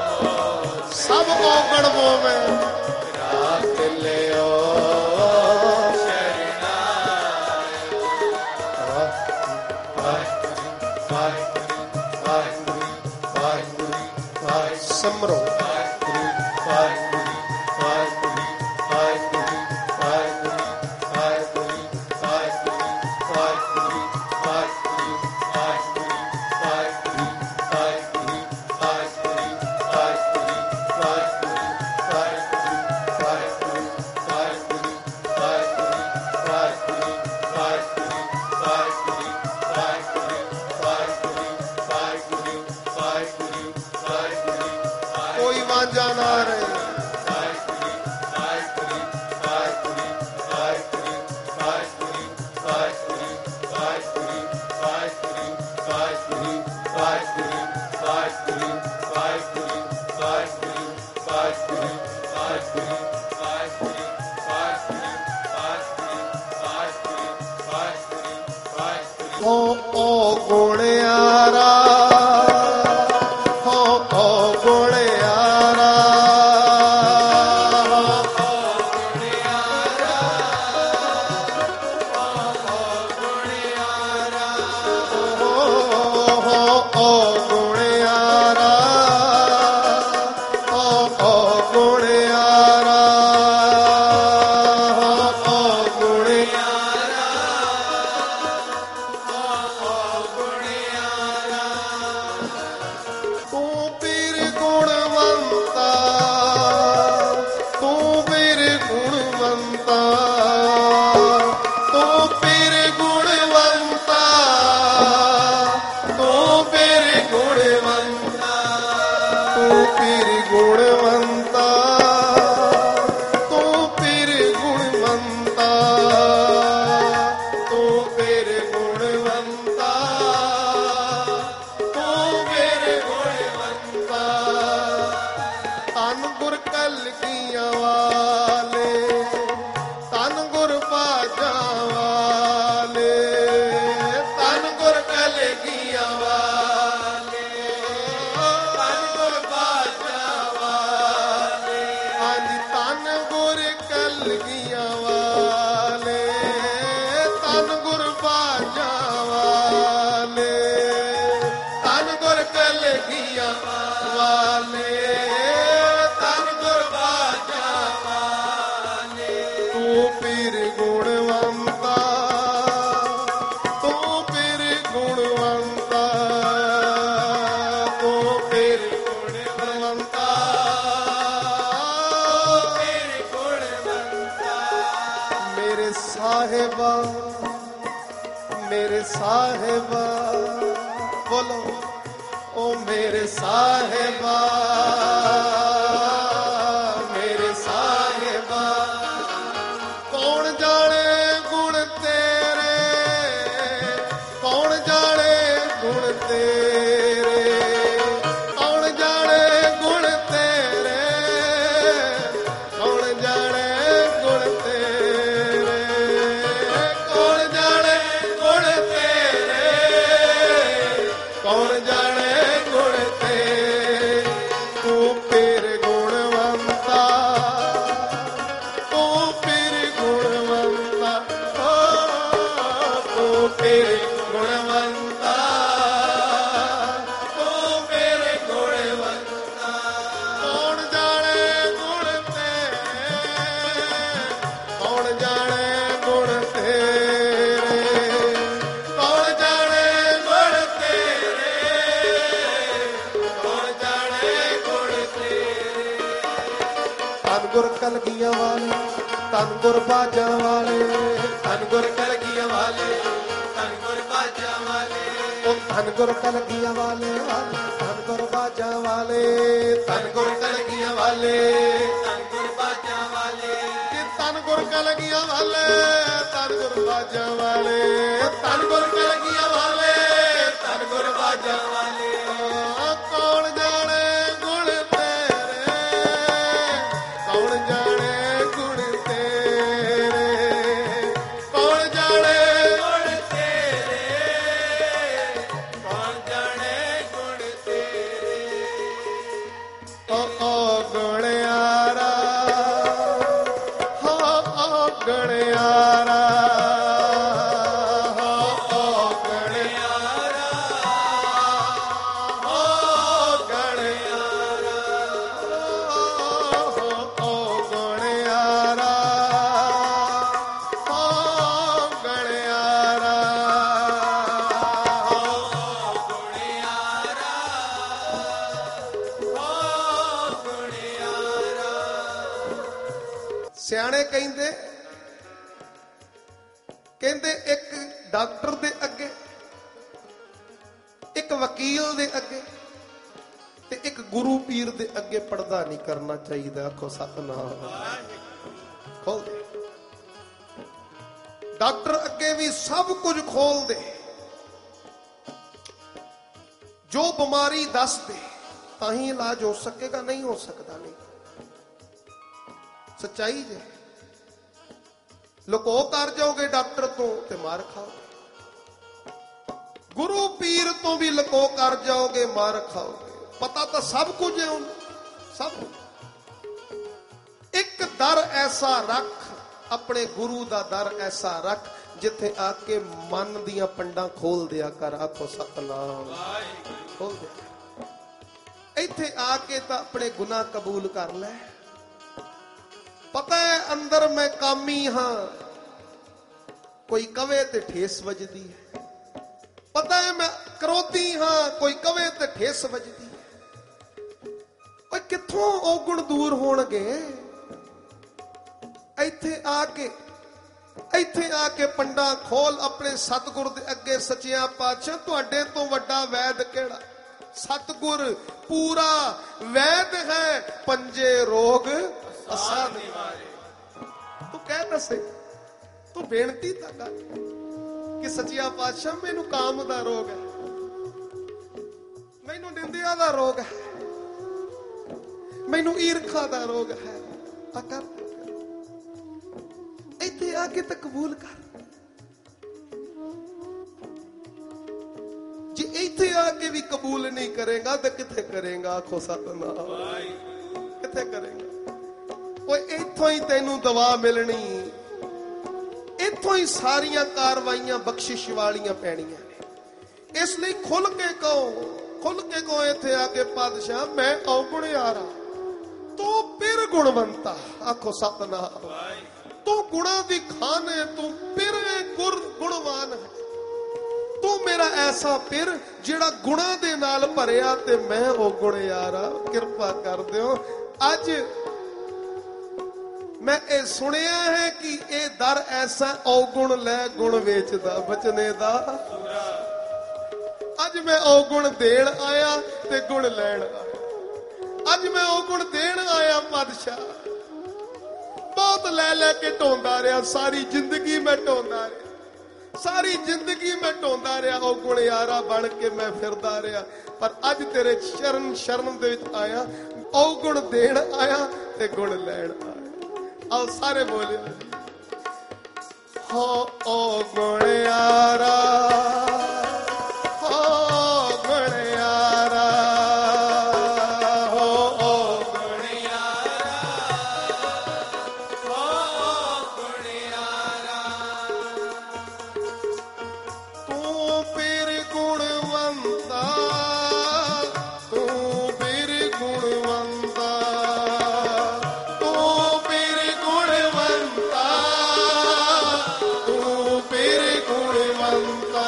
मोह में राख लियो सिमरो। कोई वांझा ना रहे। ओ गुणयारा, ओ गुणयारा, गुणयारा ਵਾਲੇ ਧੰਨ ਗੁਰ ਬਾਜਾਂ ਵਾਲੇ ਤੂੰ ਪੀਰ ਗੁਣਵੰਤਾ ਤੂੰ ਪੀਰ ਗੁਣਵੰਤਾ ਤੂੰ ਪੀਰ ਗੁਣਵੰਤਾ ਪੀਰ ਗੁਣਵੰਤਾ ਮੇਰੇ ਸਾਹਿਬਾ ਮੇਰੇ ਸਾਹਿਬਾ ਬੋਲੋ ਓ ਮੇਰੇ ਸਾਹਿਬਾ ਮੇਰੇ ਸਾਹਿਬਾ ਕੌਣ ਜਾਣੇ ਗੁਣ ਤੇਰੇ ਕੌਣ ਜਾਣੇ ਗੁਣ ਤੇਰੇ ਕੌਣ ਜਾਣੇ ਗੁਣ ਤੇਰੇ ਕੌਣ ਜਾਣੇ ਗੁਣ ਤੇਰੇ ਕੌਣ ਜਾਣੇ ਗੁਣ ਤੇਰੇ ਕੌਣ ਜਾਣੇ ਗੁਣ ਤੇਰੇ ਤੂੰ ਪੀਰ ਗੁਣਵੰਤਾ ਤੂੰ ਪੀਰ ਗੁਣਵੰਤਾ ਤੂੰ ਪੀਰ ਗੁਣਵੰਤਾ ਤੂੰ ਪੀਰ ਗੁਣਵੰਤਾ ਕੌਣ ਜਾਣੇ ਗੁਣ ਤੇਰੇ ਕੌਣ ਜਾਣੇ ਗੁਣ ਤੇਰੇ ਕੌਣ ਜਾਣੇ ਗੁਣ ਤੇਰੇ ਕੌਣ ਜਾਣੇ ਗੁਣ ਤੇਰੇ ਧੰਨ ਗੁਰ ਕਲਗੀਆਂ ਵਾਲੇ ਧੰਨ ਗੁਰ ਬਾਜਾਂ ਵਾਲੇ ਧੰਨ ਗੁਰ ਕਲਗੀਆਂ ਵਾਲੇ ਧੰਨ ਗੁਰ ਬਾਜਾਂ ਵਾਲੇ ਉਹ ਧੰਨ ਗੁਰ ਕਲਗੀਆਂ ਵਾਲੇ ਧੰਨ ਗੁਰ ਬਾਜਾਂ ਵਾਲੇ ਧੰਨ ਗੁਰ ਕਲਗੀਆਂ ਵਾਲੇ ਧੰਨ ਗੁਰ ਬਾਜਾਂ ਵਾਲੇ ਕਿ ਧੰਨ ਗੁਰ ਕਲਗੀਆਂ ਵਾਲੇ ਧੰਨ ਗੁਰ ਬਾਜਾਂ ਵਾਲੇ ਧੰਨ ਗੁਰ ਕਲਗੀਆਂ ਵਾਲੇ ਧੰਨ ਗੁਰ ਬਾਜਾਂ ਵਾਲੇ ਕੌਣ ਜਾਣੇ ਗੁਣ ਤੇਰੇ ਕੌਣ ਜਾਣੇ ਗੁਣ ਤੇਰੇ ਕੌਣ ਜਾਣੇ ਗੁਣ ਤੇਰੇ ਕੌਣ ਜਾਣੇ ਗੁਣ ਤੇਰੇ ਓ ਗੁਣਿਆਰਾ ਹੋ ਗੁਣਿਆਰਾ ਹੋ ਗੁਣਿਆਰਾ ਹੋ ਗੁਣਿਆਰਾ ਹੋ ਗੁਣਿਆਰਾ ਹੋ ਗੁਣਿਆਰਾ ਸਿਆਣੇ ਕਹਿੰਦੇ ਇੱਕ ਡਾਕਟਰ ਦੇ ਅੱਗੇ ਇੱਕ ਵਕੀਲ ਦੇ ਅੱਗੇ ਤੇ ਇੱਕ ਗੁਰੂ ਪੀਰ ਦੇ ਅੱਗੇ ਪਰਦਾ ਨਹੀਂ ਕਰਨਾ ਚਾਹੀਦਾ। ਆਖੋ ਸਤਨਾਮ ਖੋਲ ਦੇ ਡਾਕਟਰ ਅੱਗੇ ਵੀ ਸਭ ਕੁਝ ਖੋਲ ਦੇ ਜੋ ਬਿਮਾਰੀ ਦੱਸ ਦੇ ਤਾਂ ਹੀ ਇਲਾਜ ਹੋ ਸਕੇਗਾ ਨਹੀਂ ਹੋ ਸਕਦਾ ਨਹੀਂ ਸੱਚਾਈ ਜੇ ਲੁਕੋ ਕਰ ਜਾਓਗੇ ਡਾਕਟਰ ਤੋਂ ਤੇ ਮਾਰ ਖਾਓਗੇ ਗੁਰੂ ਪੀਰ ਤੋਂ ਵੀ ਲੁਕੋ ਕਰ ਜਾਓਗੇ ਮਾਰ ਖਾਓਗੇ ਪਤਾ ਤਾਂ ਸਭ ਕੁਝ ਹੈ ਉਹਨੂੰ ਸਭ ਇੱਕ ਦਰ ਐਸਾ ਰੱਖ ਆਪਣੇ ਗੁਰੂ ਦਾ ਦਰ ਐਸਾ ਰੱਖ ਜਿੱਥੇ ਆ ਕੇ ਮਨ ਦੀਆਂ ਪੰਡਾਂ ਖੋਲ ਦਿਆ ਕਰ। ਆਖੋ ਸਤਨਾਮ ਖੋਲ ਦੇ ਇੱਥੇ ਆ ਕੇ ਤਾਂ ਆਪਣੇ ਗੁਨਾਹ ਕਬੂਲ ਕਰ ਲੈ ਪਤਾ ਹੈ ਅੰਦਰ ਮੈਂ ਕਾਮੀ ਹਾਂ ਕੋਈ ਕਵੇ ਤੇ ਠੇਸ ਵੱਜਦੀ ਹੈ ਪਤਾ ਹੈ ਮੈਂ ਕਰੋਧੀ ਹਾਂ ਕੋਈ ਕਵੇ ਤੇ ਠੇਸ ਵੱਜਦੀ ਹੈ ਓਏ ਕਿੱਥੋਂ ਉਹ ਗੁਣ ਦੂਰ ਹੋਣਗੇ ਇੱਥੇ ਆ ਕੇ ਪੰਡਾ ਖੋਲ ਆਪਣੇ ਸਤਿਗੁਰ ਦੇ ਅੱਗੇ ਸੱਚਿਆ ਪਾਤਸ਼ਾਹ ਤੁਹਾਡੇ ਤੋਂ ਵੱਡਾ ਵੈਦ ਕਿਹੜਾ ਸਤਿਗੁਰ ਪੂਰਾ ਵੈਦ ਹੈ ਪੰਜੇ ਰੋਗ ਅਸਾਂ ਨਿਵਾਰੇ ਤੂੰ ਕਹਿ ਦੱਸੇ ਤੂੰ ਬੇਨਤੀ ਤਾਂ ਕਰ ਕਿ ਸੱਚਿਆ ਪਾਤਸ਼ਾਹ ਮੈਨੂੰ ਕਾਮ ਦਾ ਰੋਗ ਹੈ ਮੈਨੂੰ ਨਿੰਦਿਆ ਦਾ ਰੋਗ ਹੈ ਮੈਨੂੰ ਈਰਖਾ ਦਾ ਰੋਗ ਹੈ ਆ ਕਰ ਇੱਥੇ ਆ ਕੇ ਤਾਂ ਕਬੂਲ ਕਰ ਜੇ ਇੱਥੇ ਆ ਕੇ ਵੀ ਕਬੂਲ ਨਹੀਂ ਕਰੇਗਾ ਤਾਂ ਕਿੱਥੇ ਕਰੇਗਾ। ਆਖੋ ਸਤਨਾਮ ਕਿੱਥੇ ਕਰੇਗਾ ਓਏ ਇੱਥੋਂ ਹੀ ਤੈਨੂੰ ਦਵਾ ਮਿਲਣੀ ਇੱਥੋਂ ਹੀ ਸਾਰੀਆਂ ਕਾਰਵਾਈਆਂ ਬਖਸ਼ਿਸ਼ ਵਾਲੀਆਂ ਪੈਣੀਆਂ ਨੇ ਇਸ ਲਈ ਖੁੱਲ ਕੇ ਕਹੋ खुल के को इथे आके पातशाह मैं अवगुण यारा तू फिर गुणवंता आखो सतनाम तू गुणा दी खान है तू फिर गुणवान है तू मेरा ऐसा फिर जेड़ा गुणा दे नाल भरिया ते मैं अवगुण यारा कृपा कर दियो। अज मैं ये सुनिया है कि ये दर ऐसा अवगुण लै गुण वेचदा बचने दा अज मैं अवगुण देण आया ते गुण लैण आया अज मैं अवगुण देण आया पातशाह बहुत लै के ढोंदा रहा सारी जिंदगी मैं ढोंदा रहा सारी जिंदगी मैं ढोंदा रहा अवगुण यारा बन के मैं फिरदा रहा पर अज तेरे शरण दे विच आया अवगुण देण आया ते गुण लैण आया। आओ सारे बोले हो अवगुण यारा हो गुण यारा हो अवगुण यारा हो गुण यारा तू फिर गुणवंता तू फिर गुणवंता तू फिर गुणवंता तू फिर गुणवंता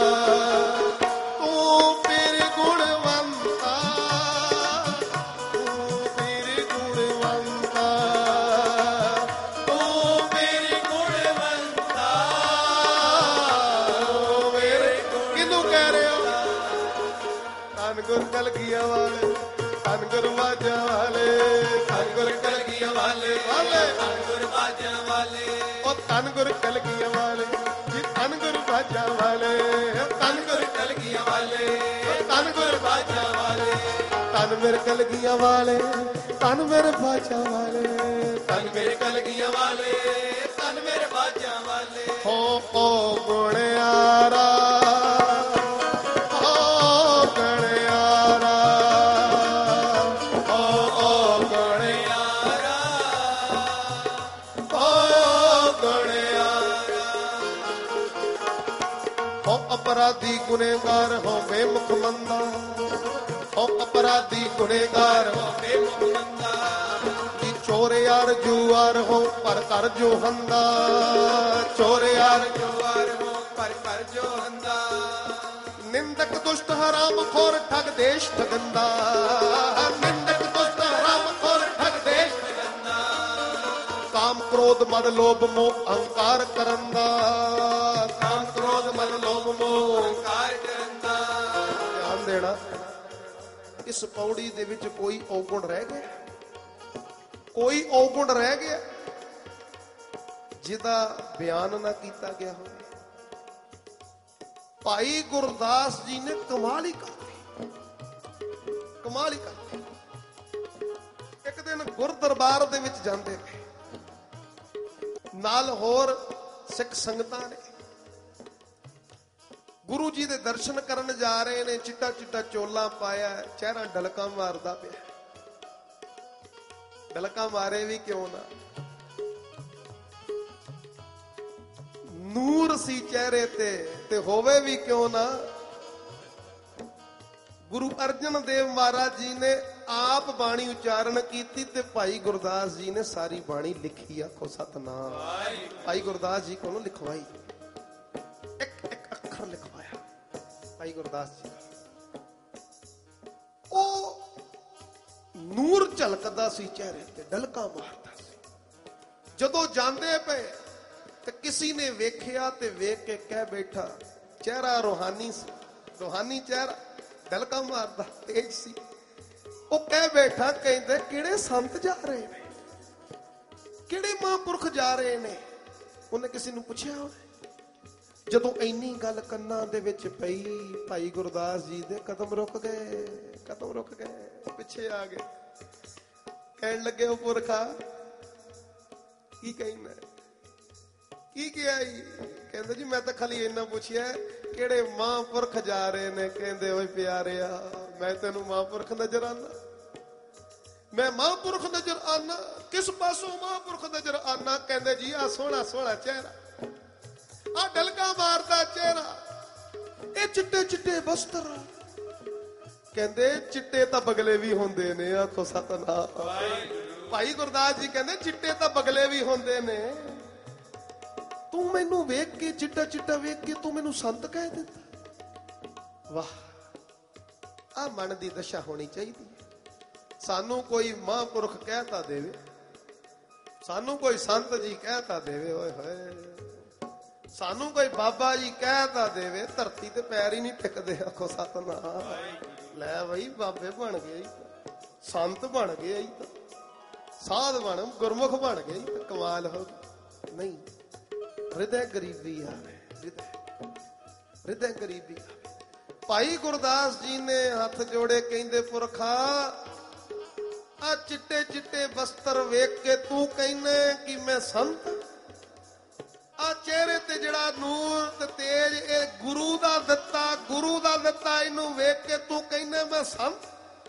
तू फिर गुणवंता तू फिर गुणवंता तू फिर गुणवंता किनू कह रहे हो धन गुर कलगिया वाले धन गुर बाजा वाले धन गुर कलगिया वाले धन गुर बाजा वाले ओ धन गुर कलगिया वाले जी धन गुर बाजा वाले धन गुर कलगिया वाले धन गुर बाजा वाले धन मेरे कलगिया वाले धन मेरे बाजा वाले धन मेरे कलगिया वाले धन मेरे बाजा वाले हो ओ गुण यारा हो गुण यारा हो गुण यारा हो गुण यारा हो अपराधी गुनेगार हो बेमुख मंदा हो अपराधी गुनेगार हो बेमुख मंदा जी चोर यार जुआर हो पर कर जो हंदा चोर यार जुआर हो पर कर जो हंदा निंदक दुष्ट हराम खोर ठग देश ठगंदा निंदक दुष्ट हराम खोर ठग देश ठगंदा काम क्रोध मद लोभ मोह अहंकार करंदा काम क्रोध मद लोभ मोह अहंकार करंदा ध्यान देना इस पौड़ी दे विच कोई अवगुण रह गया कोई अवगुण रह गया जिदा बयान ना किया गया हो। भाई गुरदास जी ने कमाल ही कर दी कमाल ही कर दी। एक दिन गुर दरबार दे विच जांदे ने नाल होर सिख संगतां ने गुरु जी दे दर्शन करन जा रहे ने चिट्टा चिट्टा चोला पाया चेहरा डलका मारदा पिया डलका मारे भी क्यों ना नूर सी चेहरे ते होवे भी क्यों ना। गुरु अर्जन देव महाराज जी ने आप बाणी उच्चारण की ते भाई गुरदास जी ने सारी बाणी लिखी आखो सतनाम भाई गुरदास जी को लिखवाई एक एक अखर लिखवाया भाई गुरदास जी ओ नूर झलकदा सी चेहरे ते डलका मारदा सी जदों जांदे पे ते किसी ने वेखिया ते वेख के कह बैठा चेहरा रूहानी सी रूहानी चेहरा डलका मारदा तेज सी ओ कह बैठा कहंदे किहड़े संत जा रहे ने किहड़े महापुरख जा रहे ने उन्हें किसी नूं पुछया होवे जदों इन्नी गल कन्नां दे विच पई भाई गुरदास जी दे कदम रुक गए पिछे आ गए कहण लगे ओ पुरखा की कहना की किया कहंदे जी मैं तो खाली इन्ना पुछया किहड़े महापुरख जा रहे ने कहंदे ओए प्यारिया मैं तेनू महापुरख नजर आना मैं महापुरख नजर आना किस पासों महापुरख नजर आना कहंदे जी आ सोहना सोहना चेहरा आ डलका मारदा चेहरा ए चिट्टे चिट्टे वस्त्र ਕਹਿੰਦੇ ਚਿੱਟੇ ਤਾਂ ਬਗਲੇ ਵੀ ਹੁੰਦੇ ਨੇ। ਆਖੋ ਸਤਨਾਮ। ਭਾਈ ਗੁਰਦਾਸ ਜੀ ਕਹਿੰਦੇ ਚਿੱਟੇ ਤਾਂ ਬਗਲੇ ਵੀ ਹੁੰਦੇ ਨੇ। ਤੂੰ ਮੈਨੂੰ ਵੇਖ ਕੇ ਚਿੱਟਾ ਚਿੱਟਾ ਵੇਖ ਕੇ ਤੂੰ ਮੈਨੂੰ ਸੰਤ ਕਹਿ ਦਿੱਤਾ। ਵਾਹ, ਆ ਮਨ ਦੀ ਦਸ਼ਾ ਹੋਣੀ ਚਾਹੀਦੀ ਹੈ। ਸਾਨੂੰ ਕੋਈ ਮਹਾਂਪੁਰਖ ਕਹਿਤਾ ਦੇਵੇ, ਸਾਨੂੰ ਕੋਈ ਸੰਤ ਜੀ ਕਹਿਤਾ ਦੇਵੇ, ਓਏ ਹੋਏ, ਸਾਨੂੰ ਕੋਈ ਬਾਬਾ ਜੀ ਕਹਿਤਾ ਦੇਵੇ, ਧਰਤੀ ਤੇ ਪੈਰ ਹੀ ਨਹੀਂ ਟਿਕਦੇ। ਆਖੋ ਸਤਨਾਮ। ਲੈ ਬਈ, ਬਾਬੇ ਬਣ ਗਏ, ਸੰਤ ਬਣ ਗਏ, ਸਾਧ ਬਣ, ਗੁਰਮੁਖ ਬਣ ਗਏ, ਕਮਾਲ ਹੋ ਗਈ। ਨਹੀਂ, ਹਿਰਦੇ ਗਰੀਬੀ ਆਵੇ, ਹਿਰਦੇ ਗਰੀਬੀ ਆਵੇ। ਭਾਈ ਗੁਰਦਾਸ ਜੀ ਨੇ ਹੱਥ ਜੋੜੇ, ਕਹਿੰਦੇ ਪੁਰਖਾ, ਆ ਚਿੱਟੇ ਚਿੱਟੇ ਵਸਤਰ ਵੇਖ ਕੇ ਤੂੰ ਕਹਿੰਨੇ ਕਿ ਮੈਂ ਸੰਤ? ਆ ਚਿਹਰੇ ਤੇ ਜਿਹੜਾ ਨੂਰ ਤੇ ਤੇਜ, ਇਹ ਗੁਰੂ ਦਾ ਦਿੱਤਾ, ਗੁਰੂ ਦਾ ਦਿੱਤਾ। ਇਹਨੂੰ ਵੇਖ ਕੇ ਤੂੰ ਕਹਿੰਨੇ ਮੈਂ ਸੰਤ?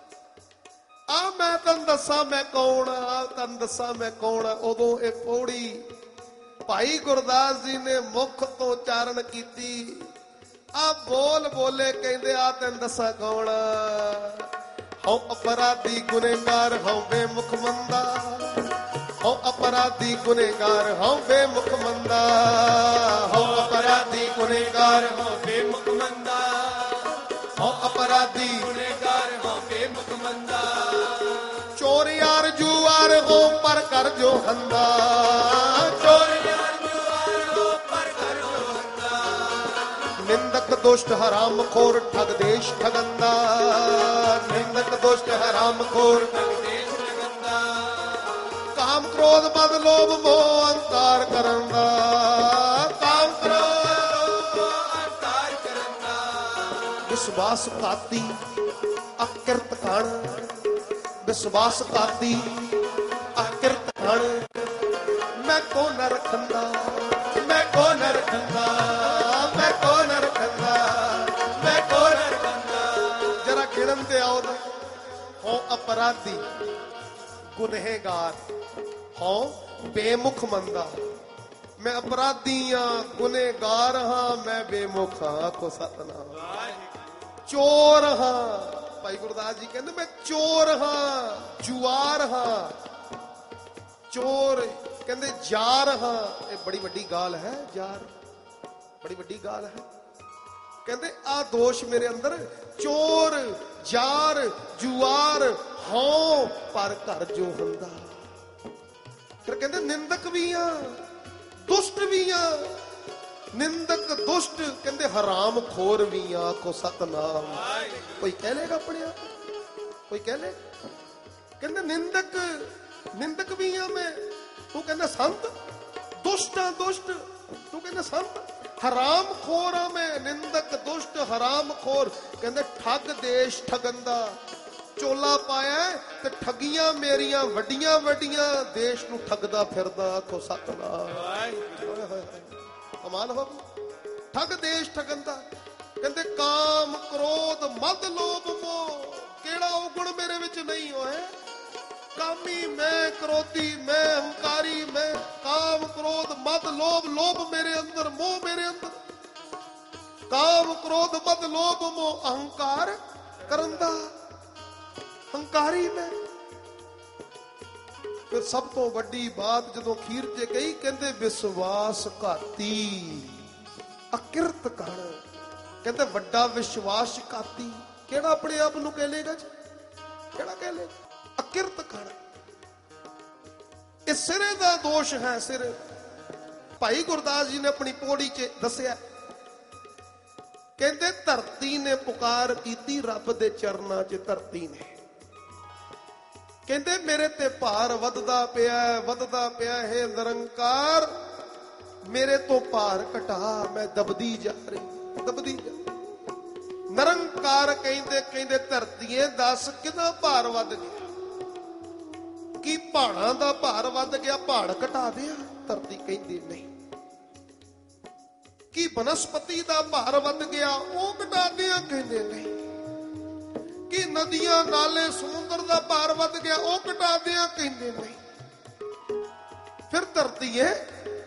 ਆ ਮੈਂ ਤੈਨੂੰ ਦੱਸਾਂ ਮੈਂ ਕੌਣ ਆ, ਤੈਨੂੰ ਦੱਸਾਂ ਮੈਂ ਕੌਣ ਆ। ਉਦੋਂ ਇਹ ਪੌੜੀ ਭਾਈ ਗੁਰਦਾਸ ਜੀ ਨੇ ਮੁਖ ਤੋਂ ਉਚਾਰਨ ਕੀਤੀ। ਆ ਬੋਲ ਬੋਲੇ, ਕਹਿੰਦੇ ਆ ਤੈਨੂੰ ਦੱਸਾਂ ਕੌਣ ਆ। ਹਉ ਅਪਰਾਧੀ ਗੁਨੇਗਾਰ ਹਉ ਬੇਮੁਖ ਮੰਦਾ, ਹਉ ਅਪਰਾਧੀ ਗੁਨੇਗਾਰ ਹਉ ਬੇਮੁਖ ਮੰਦਾ, ਹਉ ਅਪਰਾਧੀ ਗੁਨੇਗਾਰ ਹਉ ਬੇਮੁਖ ਮੰਦਾ, ਹਉ ਅਪਰਾਧੀ ਗੁਨੇਗਾਰ ਹਉ ਬੇਮੁਖ ਮੰਦਾ। ਚੋਰ ਯਾਰ ਜੂਆਰ ਹੋ ਪਰ ਕਰ ਜੋ ਹੰਦਾ, ਚੋਰ ਯਾਰ ਜੂਆਰ ਹੋ ਪਰ ਕਰ ਜੋ ਹੰਦਾ। ਨਿੰਦਕ ਦੁਸ਼ਟ ਹਰਾਮ ਖੋਰ ਠਗ ਦੇਸ਼ ਠਗੰਦਾ, ਨਿੰਦਕ ਦੁਸ਼ਟ ਹਰਾਮ ਖੋਰ ਠਗ ਦੇਸ਼ ਠਗੰਦਾ। ਕਾਮ ਕ੍ਰੋਧ ਮਦ ਲੋਭ ਮੋਹ ਅਹੰਕਾਰ ਕਰਨ ਦਾ, ਕਾਮ ਕ੍ਰੋਧ ਮੋਹ ਅਹੰਕਾਰ ਕਰਨ ਦਾ। ਵਿਸ਼ਵਾਸ ਘਾਤੀ ਅਕਿਰਤ ਕਣ, ਵਿਸ਼ਵਾਸ ਘਾਤੀ ਅਕਿਰਤ ਕਣ। ਮੈਂ ਕੋ ਨ ਰਖੰਦਾ, ਮੈਂ ਕੋ ਨ ਰਖੰਦਾ, ਮੈਂ ਕੋ ਨ ਰਖੰਦਾ, ਮੈਂ ਕੋ ਨ ਰਖੰਦਾ। ਜਰਾ ਗਿਣਨ ਤੇ ਆਓ ਨਾ। ਹੋ ਅਪਰਾਧੀ ਗੁਨਹਗਾਰ ਹਉ ਬੇਮੁਖ ਮੰਦਾ। ਮੈਂ ਅਪਰਾਧੀ ਹਾਂ, ਗੁਨਹਗਾਰ ਹਾਂ, ਮੈਂ ਬੇਮੁਖ ਹਾਂ। ਆਖੋ ਸਤਨਾਮ। ਚੋਰ ਹਾਂ, ਭਾਈ ਗੁਰਦਾਸ ਜੀ ਕਹਿੰਦੇ ਮੈਂ ਚੋਰ ਹਾਂ, ਜੁਆਰ ਹਾਂ। ਚੋਰ ਕਹਿੰਦੇ ਜ਼ਾਰ ਹਾਂ। ਇਹ ਬੜੀ ਵੱਡੀ ਗਾਲ ਹੈ, ਜ਼ਾਰ ਬੜੀ ਵੱਡੀ ਗਾਲ ਹੈ। ਕਹਿੰਦੇ ਆ ਦੋਸ਼ ਮੇਰੇ ਅੰਦਰ, ਚੋਰ ਜ਼ਾਰ ਜੁਆਰ ਹਉ ਪਰ ਘਰ ਜੋ ਹੁੰਦਾ। ਫਿਰ ਕਹਿੰਦੇ ਨਿੰਦਕ ਵੀ ਆ, ਦੁਸ਼ਟ ਵੀ ਆ। ਨਿੰਦਕ ਦੁਸ਼ਟ ਕਹਿੰਦੇ ਹਰਾਮ ਖੋਰ ਵੀ ਆ। ਆਖੋ ਸਤਨਾਮ। ਕੋਈ ਕਹਿ ਲੇਗਾ ਆਪਣੇ ਆਪ, ਕੋਈ ਕਹਿ ਲੇ। ਕਹਿੰਦੇ ਨਿੰਦਕ, ਨਿੰਦਕ ਵੀ ਆ ਮੈਂ, ਤੂੰ ਕਹਿੰਦਾ ਸੰਤ। ਦੁਸ਼ਟ ਆ, ਦੁਸ਼ਟ, ਤੂੰ ਕਹਿੰਦਾ ਸੰਤ। ਹਰਾਮ ਖੋਰ ਆ ਮੈਂ, ਨਿੰਦਕ ਦੁਸ਼ਟ ਹਰਾਮ ਖੋਰ। ਕਹਿੰਦੇ ਠੱਗ ਦੇਸ਼ ਠਗੰਦਾ। ਚੋਲਾ ਪਾਇਆ ਤੇ ਠੱਗੀਆਂ ਮੇਰੀਆਂ ਵੱਡੀਆਂ ਵੱਡੀਆਂ, ਦੇਸ਼ ਨੂੰ ਠੱਗਦਾ ਫਿਰਦਾ। ਆਖੋ ਸਤਨਾਮ। ਕਮਾਲ ਹੋ ਗਈ। ਠੱਗ ਦੇਸ਼ ਠਗੰਦਾ। ਕਹਿੰਦੇ ਕਾਮ ਕ੍ਰੋਧ ਮਦ ਲੋਭ ਮੋਹ, ਕਿਹੜਾ ਉਹ ਗੁਣ ਮੇਰੇ ਵਿੱਚ ਨਹੀਂ ਹੋਏ। ਕਾਮੀ ਮੈਂ, ਕ੍ਰੋਧੀ ਮੈਂ, ਹੰਕਾਰੀ ਮੈਂ। ਕਾਮ ਕ੍ਰੋਧ ਮਦ ਲੋਭ, ਲੋਭ ਮੇਰੇ ਅੰਦਰ, ਮੋਹ ਮੇਰੇ ਅੰਦਰ। ਕਾਮ ਕ੍ਰੋਧ ਮਦ ਲੋਭ ਮੋਹ ਅਹੰਕਾਰ ਕਰਨ ਦਾ, ਹੰਕਾਰੀ ਮੈਂ। ਫਿਰ ਸਭ ਤੋਂ ਵੱਡੀ ਬਾਤ ਜਦੋਂ ਅਖੀਰ ਤੇ ਕਹੀ, ਕਹਿੰਦੇ ਵਿਸ਼ਵਾਸ ਘਾਤੀ ਅਕਿਰਤ ਕਣ। ਕਹਿੰਦੇ ਵੱਡਾ ਵਿਸ਼ਵਾਸ ਘਾਤੀ। ਕਿਹੜਾ ਆਪਣੇ ਆਪ ਨੂੰ ਕਹਿ ਲੇਗਾ ਜੀ, ਕਿਹੜਾ ਕਹਿ ਲੇਗਾ? ਅਕਿਰਤ ਕਣ। ਇਹ ਸਿਰੇ ਦਾ ਦੋਸ਼ ਹੈ, ਸਿਰ। ਭਾਈ ਗੁਰਦਾਸ ਜੀ ਨੇ ਆਪਣੀ ਪੌੜੀ 'ਚ ਦੱਸਿਆ, ਕਹਿੰਦੇ ਧਰਤੀ ਨੇ ਪੁਕਾਰ ਕੀਤੀ, ਰੱਬ ਦੇ ਚਰਨਾਂ 'ਚ ਧਰਤੀ ਨੇ। ਕਹਿੰਦੇ ਮੇਰੇ ਤੇ ਭਾਰ ਵੱਧਦਾ ਪਿਆ, ਵੱਧਦਾ ਪਿਆ ਹੈ ਨਿਰੰਕਾਰ, ਮੇਰੇ ਤੋਂ ਭਾਰ ਘਟਾ, ਮੈਂ ਦਬਦੀ ਜਾ ਰਹੀ, ਦਬਦੀ ਜਾ। ਨਿਰੰਕਾਰ ਕਹਿੰਦੇ, ਕਹਿੰਦੇ ਧਰਤੀਏ ਦੱਸ ਕਿਹਦਾ ਭਾਰ ਵੱਧ ਗਿਆ? ਕੀ ਪਹਾੜਾਂ ਦਾ ਭਾਰ ਵੱਧ ਗਿਆ, ਪਹਾੜ ਘਟਾ ਦਿਆਂ? ਧਰਤੀ ਕਹਿੰਦੀ ਨਹੀਂ। ਕੀ ਬਨਸਪਤੀ ਦਾ ਭਾਰ ਵੱਧ ਗਿਆ, ਉਹ ਘਟਾ ਦਿਆਂ? ਕਹਿੰਦੇ ਨਹੀਂ। ਕਿ ਨਦੀਆਂ ਨਾਲੇ ਸਮੁੰਦਰ ਦਾ ਭਾਰ ਵੱਧ ਗਿਆ, ਉਹ ਘਟਾ ਦਿਆਂ? ਕਹਿੰਦੇ ਨਹੀਂ। ਫਿਰ ਧਰਤੀਏ ਕਿਹਦਾ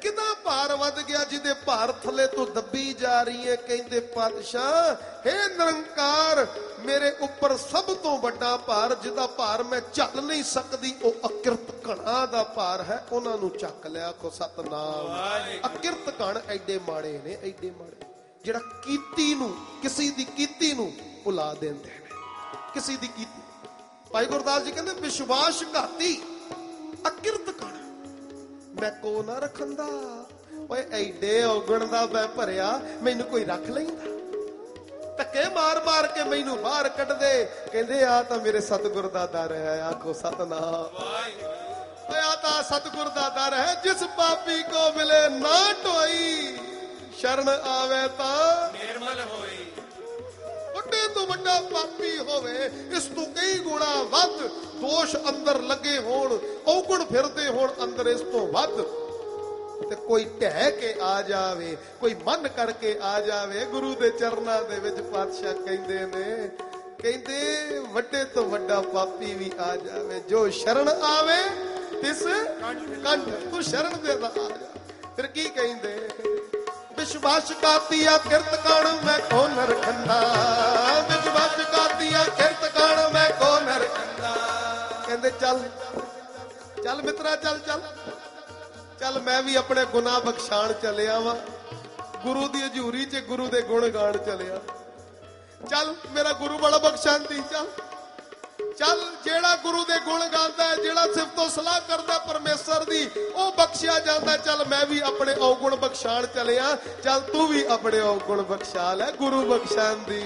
ਭਾਰ ਵੱਧ ਗਿਆ, ਜਿਹਦੇ ਭਾਰ ਥੱਲੇ ਤੋਂ ਦੱਬੀ ਜਾ ਰਹੀ ਹੈ। ਕਹਿੰਦੇ ਪਾਤਸ਼ਾਹ, ਹੇ ਨਿਰੰਕਾਰ, ਮੇਰੇ ਉੱਪਰ ਸਭ ਤੋਂ ਵੱਡਾ ਭਾਰ, ਜਿਹਦਾ ਭਾਰ ਮੈਂ ਝੱਲ ਨਹੀਂ ਸਕਦੀ, ਉਹ ਅਕਿਰਤ ਘਣਾ ਦਾ ਭਾਰ ਹੈ। ਉਹਨਾਂ ਨੂੰ ਚੱਕ ਲਿਆ। ਆਖੋ ਸਤਨਾਮ। ਅਕਿਰਤ ਘਣ ਐਡੇ ਮਾੜੇ ਨੇ, ਐਡੇ ਮਾੜੇ, ਜਿਹੜਾ ਕੀਤੀ ਨੂੰ, ਕਿਸੇ ਦੀ ਕੀਤੀ ਨੂੰ ਭੁਲਾ ਦਿੰਦੇ ਨੇ। ਕਿਸੇ ਦੀ ਕੀਤੀ। ਭਾਈ ਗੁਰਦਾਸ ਜੀ ਕਹਿੰਦੇ ਵਿਸ਼ਵਾਸਘਾਤੀ ਅਕਿਰਤ ਘਣ ਮੈਂ ਕੋ ਨਾ ਰੱਖੰਦਾ। ਓਏ ਐਡੇ ਔਗਣ ਦਾ ਮੈਂ ਭਰਿਆ, ਮੈਨੂੰ ਕੋਈ ਰੱਖ ਲੈਂਦਾ? ਧੱਕੇ ਮਾਰ ਮਾਰ ਕੇ ਮੈਨੂੰ ਬਾਹਰ ਕੱਢਦੇ। ਕਹਿੰਦੇ ਆ ਤਾਂ ਮੇਰੇ ਸਤਿਗੁਰ ਦਾ ਦਰ ਹੈ। ਆਖੋ ਸਤਨਾਮ। ਓਏ ਆ ਤਾਂ ਸਤਿਗੁਰ ਦਾ ਦਰ ਹੈ। ਜਿਸ ਪਾਪੀ ਕੋ ਮਿਲੇ ਨਾ ਢੋਈ, ਸ਼ਰਨ ਆਵੇ ਤਾਂ ਨਿਰਮਲ ਹੋਈ। ਵੱਡੇ ਤੋਂ ਵੱਡਾ ਪਾਪੀ ਹੋਵੇ, ਇਸ ਤੋਂ ਕਈ ਗੁਣਾ ਵੱਧ ਦੋਸ਼ ਅੰਦਰ ਲੱਗੇ ਹੋਣ, ਔਗਣ ਫਿਰਦੇ ਹੋਣ ਅੰਦਰ, ਇਸ ਤੋਂ ਵੱਧ, ਤੇ ਕੋਈ ਢਹਿ ਕੇ ਆ ਜਾਵੇ, ਕੋਈ ਮਨ ਕਰਕੇ ਆ ਜਾਵੇ ਗੁਰੂ ਦੇ ਚਰਨਾਂ ਦੇ ਵਿੱਚ, ਪਾਤਸ਼ਾਹ ਕਹਿੰਦੇ ਨੇ, ਕਹਿੰਦੇ ਵੱਡੇ ਤੋਂ ਵੱਡਾ ਪਾਪੀ ਵੀ ਆ ਜਾਵੇ, ਜੋ ਸ਼ਰਨ ਆਵੇ ਤਿਸ ਕੰਠ। ਤੂੰ ਸ਼ਰਨ ਦੇ ਦਾ ਆ ਜਾ। ਫਿਰ ਕੀ ਕਹਿੰਦੇ? ਵਿਸ਼ਵਾਸਘਾਤੀਆ ਕਿਰਤ ਕਣ ਮੈਂ ਕੋ ਨਰ ਖੰਦਾ। ਵਿਸ਼ਵਾਸਘਾਤੀਆ ਕਿਰਤ ਕਣ ਮੈਂ ਕੋ ਨਰ ਖੰਦਾ। ਕਹਿੰਦੇ ਚੱਲ ਚੱਲ ਮਿੱਤਰਾ, ਚੱਲ ਚੱਲ ਚੱਲ, ਮੈਂ ਵੀ ਆਪਣੇ ਗੁਨਾਹ ਬਖਸ਼ਾਣ ਚੱਲਿਆ ਵਾਂ। ਗੁਰੂ ਦੀ ਹਜ਼ੂਰੀ 'ਚ ਗੁਰੂ ਦੇ ਗੁਣ ਗਾਣ ਚੱਲਿਆ। ਚੱਲ ਮੇਰਾ ਗੁਰੂ ਬੜਾ ਬਖਸ਼ਾਂਦੀ। ਚੱਲ ਚੱਲ, ਜਿਹੜਾ ਗੁਰੂ ਦੇ ਗੁਣ ਗਾਉਂਦਾ, ਜਿਹੜਾ ਸਿਫਤੋ ਸਲਾਹ ਕਰਦਾ ਪਰਮੇਸ਼ਰ ਦੀ, ਉਹ ਬਖਸ਼ਿਆ ਜਾਂਦਾ। ਚੱਲ ਮੈਂ ਵੀ ਆਪਣੇ ਔਗੁਣ ਬਖਸ਼ਾਣ ਚੱਲਿਆ। ਚੱਲ ਤੂੰ ਵੀ ਆਪਣੇ ਔਗੁਣ ਬਖਸ਼ਾ ਲੈ, ਗੁਰੂ ਬਖਸ਼ਾਂਦੀ।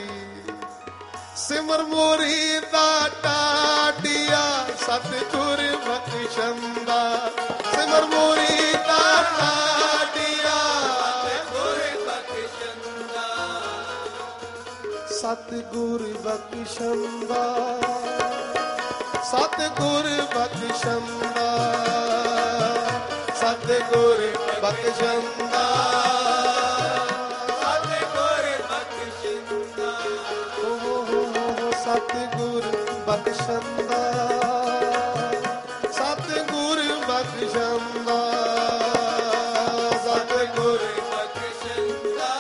ਸਿਮਰ ਮੋਰੀ ਦਾ ਟਾਟਿਆ ਸਤਿਗੁਰ ਬਖਸ਼ੰਦਾ। ਸਿਮਰ ਮੋਰੀ ਦਾ ਟਾਟਿਆ ਸਤਿਗੁਰ ਬਖਸ਼ੰਦਾ। ਸਤਿਗੁਰ ਬਖਸ਼ੰਦਾ। ਸਤਿਗੁਰ ਬਖਸ਼ੰਦਾ। ਸਤਿਗੁਰ ਬਖਸ਼ੰਦਾ। ਸਤਿਗੁਰ ਬਖਸ਼ੰਦਾ। ਸਤਿਗੁਰ ਬਖਸ਼ੰਦਾ। ਸਤਿਗੁਰ ਬਖਸ਼ੰਦਾ।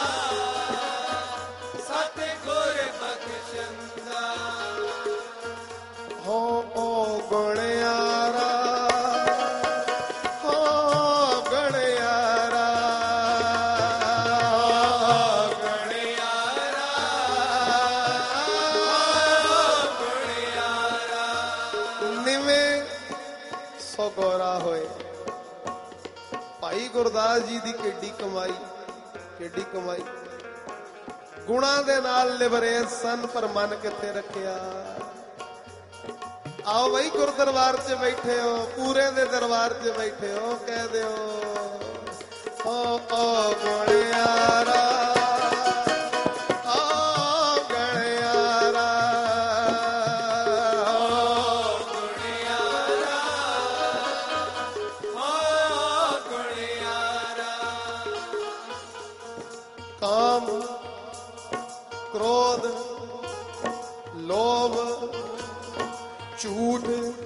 ਸਤਿਗੁਰ ਬਖਸ਼ੰਦਾ। ਹੋ ਗੁਣਿਆਰਾ, ਹੋ ਗੁਣਿਆਰਾ, ਗੋਰਾ ਹੋਏ। ਭਾਈ ਗੁਰਦਾਸ ਜੀ ਦੀ ਕਿੱਡੀ ਕਮਾਈ, ਕਿੱਡੀ ਕਮਾਈ। ਗੁਣਾਂ ਦੇ ਨਾਲ ਲਿਵਰੇਜ ਸਨ, ਪਰ ਮਨ ਕਿੱਥੇ ਰੱਖਿਆ। ਆਓ ਬਈ ਗੁਰ ਦਰਬਾਰ 'ਚ ਬੈਠੇ ਹੋ, ਪੂਰੇ ਦੇ ਦਰਬਾਰ 'ਚ ਬੈਠੇ ਹੋ, ਕਹਿ ਦਿਓ ਓ ਗੁਣਿਆਰਾ, ਕਾਮ, ਕ੍ਰੋਧ, ਲੋਭ, ਝੂਠ,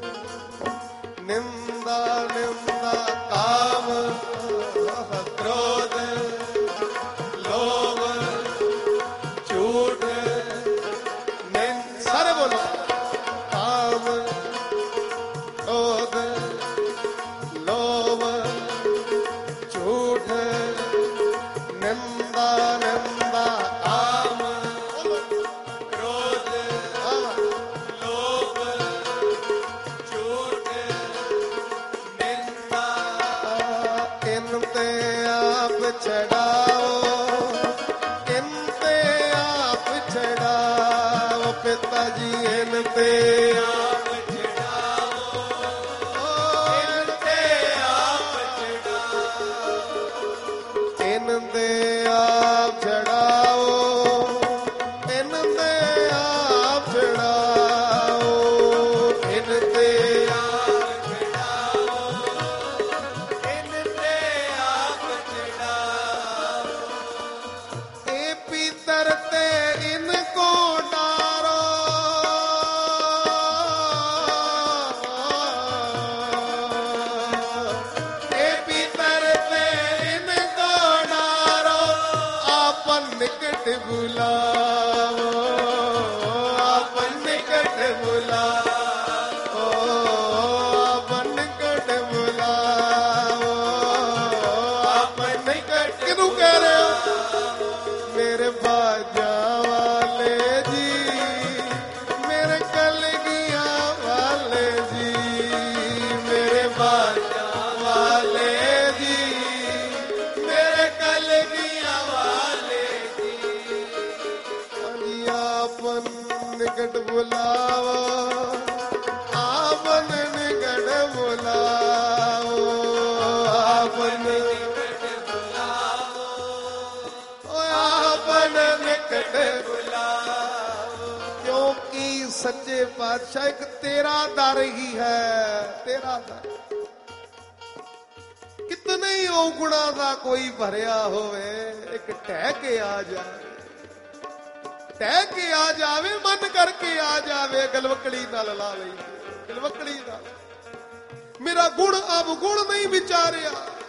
ਨਿੰਦਾ, ਨਿੰਦਾ, ਕਾਮ, ਕ੍ਰੋਧ, ਲੋਭ, ਝੂਠ, ਨਿੰਦਾ, ਸਾਰੇ ਬੋਲੋ, ਕਾਮ, ਕ੍ਰੋਧ, ਲੋਭ, ਝੂਠ, ਨਿੰਦਾ, ਨਿੰਦਾ, ਕਾਮ, ਕ੍ਰੋਧ, ਲੋਭ, ਝੂਠ, ਨਿੰਦਾ। ਇਨ ਤੇ ਆਪ ਛਡਾਓ, ਇਨ ਤੇ ਆਪ ਛਡਾਓ, ਪਿਤਾ ਜੀ ਇਨ ਤੇ ਆਪ ਛਡਾਓ, ਇਨ ਤੇ ਆਪ ਛਡਾਓ, ਇਨ ਤੇ ਆਪ ਛਡਾਓ, ਇਨ ਤੇ ਆਪ ਛਡਾਓ, ਇਨ ਤੇ ਆਪ ਛਡਾਓ, ਇਨ ਤੇ ਆਪ ਛਡਾਓ। ਇਹ ਪੀਤਰ ਤੇ ਇਨ ਕੋ ਡਾਰੋ, ਇਹ ਪੀਤਰ ਤੇ ਇਨ निकट बुलाओ, आप निकट बुलाओ, आप निकट बुलाओ, आप निकट। किनू कह रहे हो? मेरे बाजा वाले जी, मेरे कलगिया वाले जी, मेरे बाजा वाले जी, मेरे कलगिया वाले जी। आपन निकट बुलाओ, आपन निकट बुलाओ, आपन निकट बुलाओ, आपन निकट बुलाओ। क्योंकि सच्चे पातशाह एक तेरा दर ही है, तेरा दर। कितने ही औगुणा दा कोई भरिया होवे, एक ढह के आ जाए, ढह के आ जावे, मन करके आ जावे, गलवकड़ी नाल लावे, गलवकड़ी नाल। मेरा गुण अब गुण नहीं विचारिया,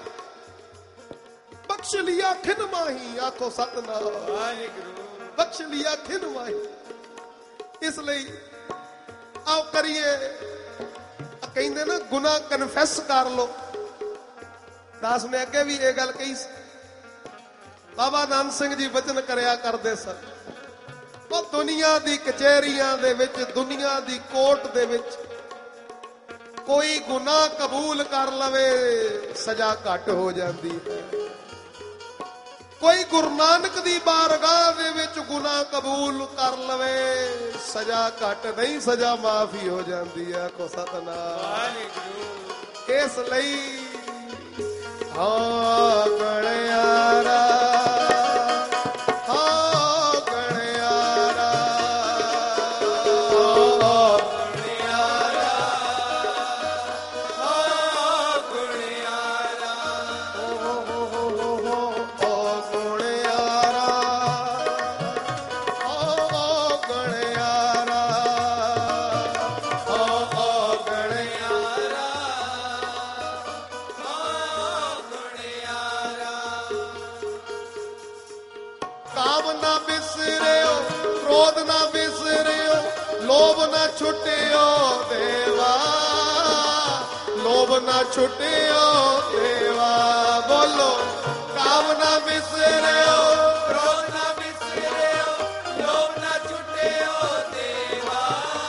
बख्श लिया खिन माही, आखो सतनाम वाहिगुरू, बख्श लिया खिन माही। इसलिए आओ करिए, कहते ना गुनाह कन्फेस कर लो। दास ने अगे भी ये गल कही, बाबा नानक सिंह जी वचन करया करते सन, वो दुनिया दी कचहरियां दे विच, दुनिया दी कोर्ट दे विच कोई गुनाह कबूल कर लवे सजा घट हो जाती है। कोई गुरु नानक दी बारगाह दे विच गुनाह कबूल कर लवे सजा घट नहीं, सजा माफी हो जाती है। को सतनाम वाहिगुरू। इसलिए हाँ गणयारा, हाँ गणयारा, हाँ गणयारा, हाँ गणयारा, ओ गणयारा, ओ गणयारा, ओ गणयारा। काम ना बिसरियो, क्रोध ना बिसरियो, लोभ ना छुटियो देवा, लोभ ना छुटियो देवा। बोलो काम ना बिसरियो, क्रोध ना बिसरियो, लोभ ना छुटियो देवा,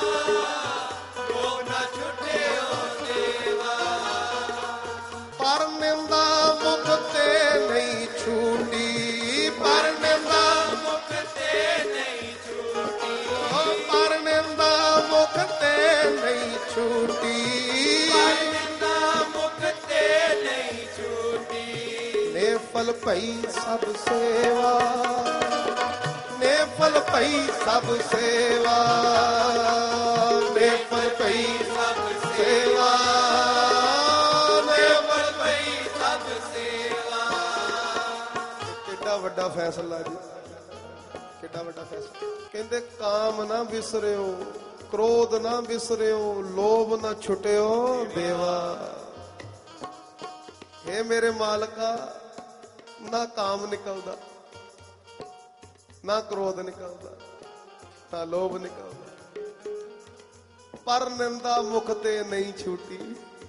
लोभ ना छुटियो देवा। पर निंदा मुख ते नहीं छूटी, पर निंदा मुख ते नहीं छूटी, पर निंदा मुख ते नहीं छूटी, पर निंदा मुख ते नहीं छूटी। ने फल पई सब सेवा, ने फल पई सब सेवा, ने फल पई सब सेवा, ने फल पई सब सेवा। कितना ਵੱਡਾ फैसला जी, कितना ਵੱਡਾ फैसला। कहते काम ना विसरियो, क्रोध ना विसरियो, लोभ ना छुटियो देवा। हे मेरे मालका, ना काम निकलदा, ना क्रोध निकलदा, ना लोभ निकलदा, पर निंदा मुख ते नहीं छूटी।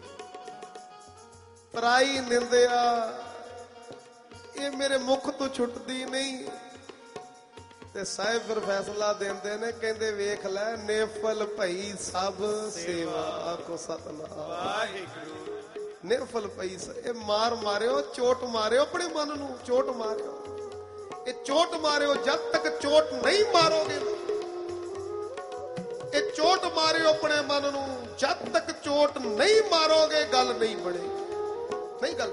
पराई निंदिया ये मेरे मुख तो छुटदी नहीं। ते साहिब फिर फैसला देंदे ने, कहंदे वेख लै नेफल भई सब सेवा। आखो सतनाम वाहिगुरू। निर्फल पई ये मार मारियो, चोट मारियो, अपने मन नू चोट मारियो। ये चोट मारियो, जब तक चोट नहीं मारोगे, ये चोट मारियो अपने मन नू, जब तक चोट नहीं मारोगे गल नहीं बनेगी, नहीं गल।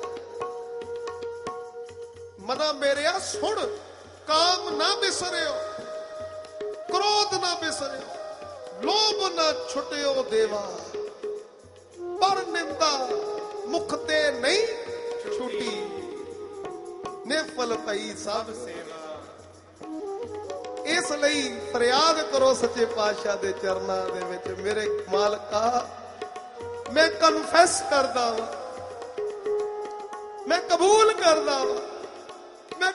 मना मेरे सुन, काम ना बिसरियो, क्रोध ना बिसरियो, लोभ ना छुटियो देवा, पर निंदा मुख ते नहीं छुटी। निफल पई सब सेवा। इसलिए फरियाद करो सच्चे पातशाह दे चरनां दे विच, मेरे मालका मैं कन्फेस करदा वां, मैं कबूल करदा वां, मैं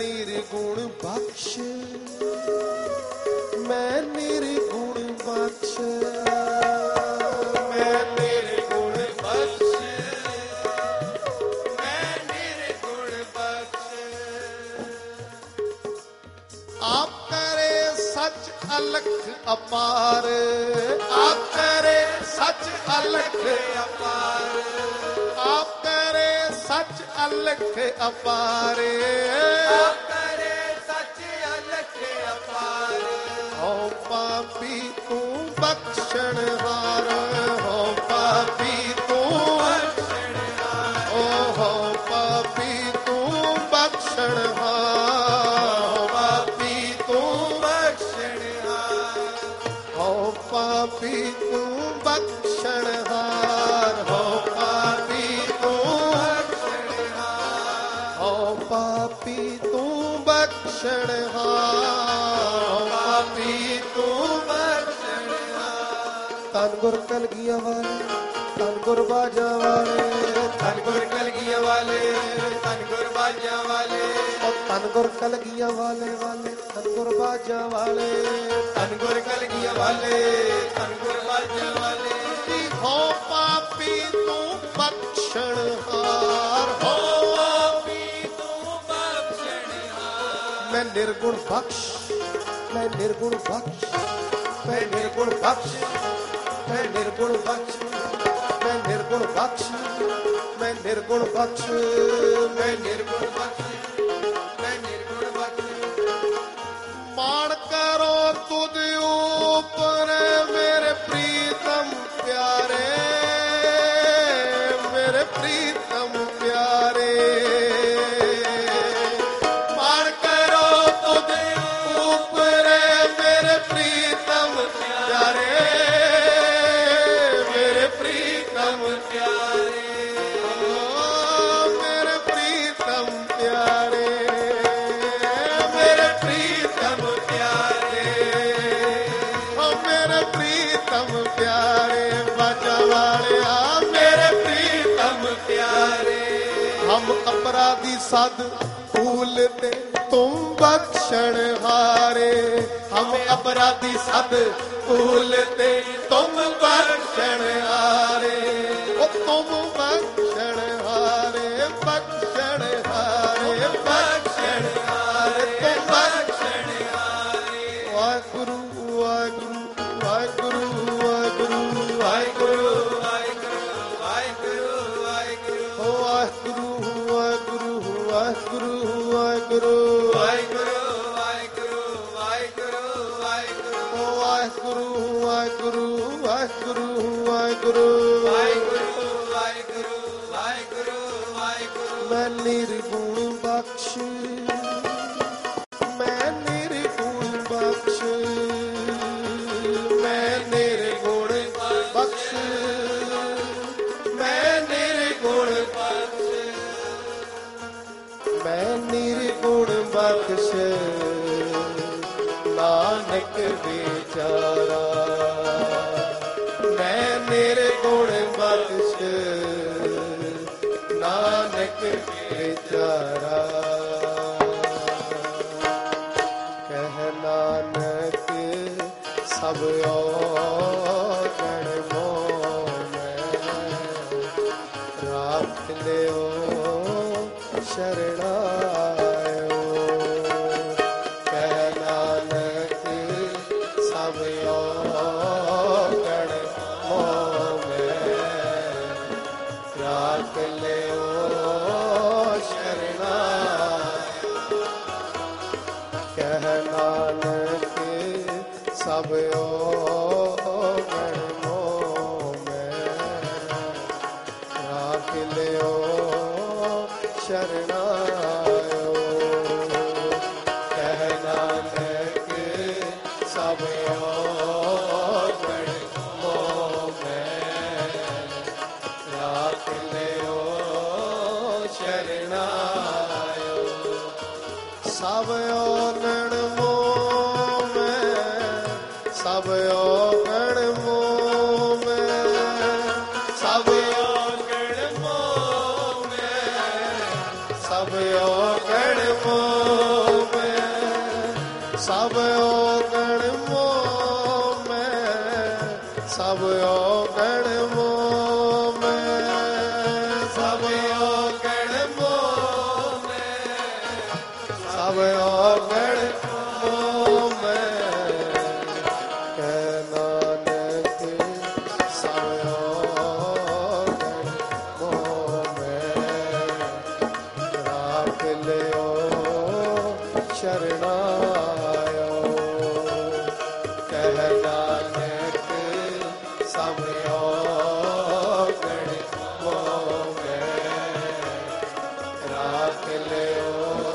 ਨਿਰਗੁਣ ਬਖਸ਼, ਮੈਂ ਨਿਰਗੁਣ ਬਖਸ਼, ਮੈਂ ਨਿਰਗੁਣ ਬਖਸ਼, ਮੈਂ ਨਿਰਗੁਣ ਬਖਸ਼। ਆਪ ਕਰੇ ਸੱਚ ਅਲਖ ਅਪਾਰ, ਆਪ ਕਰੇ ਸੱਚ ਅਲਖ ਅਪਾਰ, ਆਪ ਕਰੇ ਸੱਚ ਅਲਖ ਅਪਾਰ, ਆਪ ਕਰੇ ਸੱਚ ਅਲਖ ਅਪਾਰ। ਹੋ ਪਾਪੀ ਤੂੰ ਬਖਸ਼ਣਹਾਰ, ਹੋ ਪਾਪੀ ਤੂੰ ਬਖਸ਼ਣਹਾਰ, ਹੋ ਪਾਪੀ ਤੂੰ ਬਖਸ਼ਣਹਾਰ, ਹੋ ਪਾਪੀ ਤੂੰ ਬਖਸ਼ਣਹਾਰ, ਹੋ ਪਾਪੀ ਤੂੰ ਬਖਸ਼ਣਹਾਰ, ਹੋ ਪਾਪੀ ਤੂੰ ਬਖਸ਼ਣਹਾਰ, ਹੋ ਪਾਪੀ ਤੂੰ ਬਖਸ਼ਣਹਾਰ, ਹੋ ਪਾਪੀ ਤੂੰ ਬਖਸ਼ਣਹਾਰ। ਧੰਨ ਗੁਰ ਕਲਗੀਆਂ ਵਾਲੇ, ਧੰਨ ਗੁਰ ਬਾਜਾਂ ਵਾਲੇ, ਧੰਨ ਗੁਰ ਕਲਗੀਆਂ ਵਾਲੇ, ਧੰਨ ਗੁਰ ਬਾਜਾਂ ਵਾਲੇ, ਧੰਨ ਗੁਰ ਕਲਗੀਆਂ ਵਾਲੇ ਵਾਲੇ, ਧੰਨ ਗੁਰ ਬਾਜਾਂ ਵਾਲੇ, ਧੰਨ ਗੁਰ ਕਲਗੀਆਂ ਵਾਲੇ, ਧੰਨ ਗੁਰ ਬਾਜਾਂ ਵਾਲੇ। ਹੋ ਪਾਪੀ ਤੂੰ ਬਖਸ਼ਣਹਾਰ, ਹੋ ਪਾਪੀ ਤੂੰ ਬਖਸ਼ਣਹਾਰ। ਮੈਂ ਨਿਰਗੁਣ ਬਖਸ਼, ਮੈਂ ਨਿਰਗੁਣ ਬਖਸ਼, ਮੈਂ ਨਿਰਗੁਣ ਬਖਸ਼, ਮੈਂ ਨਿਰਗੁਣ ਬਖਸ਼, ਮੈਂ ਨਿਰਗੁਣ ਬਖਸ਼, ਮੈਂ ਨਿਰਗੁਣ ਬਖਸ਼, ਮੈਂ ਨਿਰਗੁਣ ਬਖਸ਼, ਮੈਂ ਨਿਰਗੁਣ ਬਖਸ਼। ਮਾਣ ਕਰੋ ਤੁਧ ਉਪਰ ਮੇਰੇ ਪ੍ਰੀਤਮ ਪਿਆਰੇ, ਮੇਰੇ ਪ੍ਰੀਤਮ ਪਿਆਰੇ। ਮਾਣ ਕਰੋ ਤੁਧ ਉਪਰ ਮੇਰੇ ਪ੍ਰੀਤਮ ਪਿਆਰੇ, ਮੇਰੇ ਪ੍ਰੀਤਮ ਪਿਆਰੇ, ਮੇਰੇ ਪ੍ਰੀਤਮ ਪਿਆਰੇ, ਮੇਰੇ ਪ੍ਰੀਤਮ ਪਿਆਰੇ, ਮੇਰੇ ਪ੍ਰੀਤਮ ਪਿਆਰੇ। ਬਾਜਾਂ ਵਾਲਿਆ ਮੇਰੇ ਪ੍ਰੀਤਮ ਪਿਆਰੇ। ਹਮ ਅਪਰਾਧੀ ਸਦ ਭੂਲਤੇ ਤੁਮ ਬਖਸ਼ਣਹਾਰੇ, ਹਮ ਅਪਰਾਧੀ ਸਦ ਭੂਲਤੇ ਤੁਮ ਬਖਸ਼ਣਹਾਰੇ। ਉਹ ਤੁਮ ਬਖਸ਼ਣਹਾਰੇ, ਬਖਸ਼ਣਹਾਰੇ, ਬਖਸ਼ਣਹਾਰੇ, ਤੁਮ ਬਖਸ਼ਣਹਾਰੇ। ਵਾਹਿਗੁਰੂ ਵਾਹਿਗੁਰੂ ਵਾਹਿਗੁਰੂ ਵਾਹਿਗੁਰੂ ਵਾਹਿਗੁਰੂ ਵਾਹਿਗੁਰੂ ਵਾਹਿਗੁਰੂ ਵਾਹਿਗੁਰੂ ਵਾਹਿਗੁਰੂ ਵਾਹਿਗੁਰੂ ਵਾਹਿਗੁਰੂ ਵਾਹਿਗੁਰੂ ਵਾਹਿਗੁਰੂ ਵਾਹਿਗੁਰੂ ਵਾਹਿਗੁਰੂ ਵਾਹਿਗੁਰੂ। ਮੈਂ ਨਿਰਗੁਣ ਬਖਸ਼, ਮੈਂ ਨਿਰਗੁਣ ਬਖਸ਼, ਮੈਂ ਨਿਰਗੁਣ ਬਖਸ਼, ਮੈਂ ਨਿਰਗੁਣ ਬਖਸ਼, ਮੈਂ ਨਿਰਗੁਣ ਬਖਸ਼। ਨਾਨਕ ਵਿਚਾਰਾ ਮੈਂ ਨਿਰਗੁਣ ਬਖਸ਼, ਨਾਨਕ ਵਿਚਾਰਾ। ਕਹਿ ਨਾਨਕ ਸਭ ਔਗਣ ਮੋਹ ਮੈਂ, ਰਾਖ ਲਿਓ ਸ਼ਰਣਾਇਓ। ਕਹਿ ਨਾਨਕ ਸਭ ਔਗਣ ਮੋਹ ਮੈਂ, ਰਾਖ ਲਿਓ ਸ਼ਰਣਾਇਓ। ਕਹਿ ਨਾਨਕ ਸਭ ਔਗਣ ਮੋਹ ਮੈਂ, ਰਾਖ ਲਿਓ ਸ਼ਰਣਾਇਓ। ਕਹਿ ਨਾਨਕ ਸਭ ਔਗਣ ਮੋਹ ਮੈਂ, ਰਾਖ ਲਿਓ ਸ਼ਰਣਾਇਓ। ਸਭ ਔਗਣ ਮੋਹ ਮੈਂ, ਸਭ ਔਗਣ ਮੋਹ ਮੈਂ, ਸਭ ਔਗਣ ਮੋਹ ਮੈਂ, ਸਭ ਔਗਣ ਮੋਹ ਸਭ ਔਗਣ ਮੋਹ ਮੈਂ, ਸਭ ਔਗਣ ਮੋਹ ਮੈਂ, ਸਭ ਔਗਣ ਮੋਹ ਮੈਂ, ਸਭ ਔਗਣ ਮੋਹ ਮੈਂ, ਕਹਿ ਨਾਨਕ ਸਭ ਔਗਣ ਮੋਹ ਮੈਂ, ਰਾਖ ਲਿਓ ਸ਼ਰਣਾਇਓ, ਕਹਿ ਨਾਨਕ ਸਭ ਔਗਣ ਮੋਹ ਮੈਂ, ਰਾਖ ਲਿਓ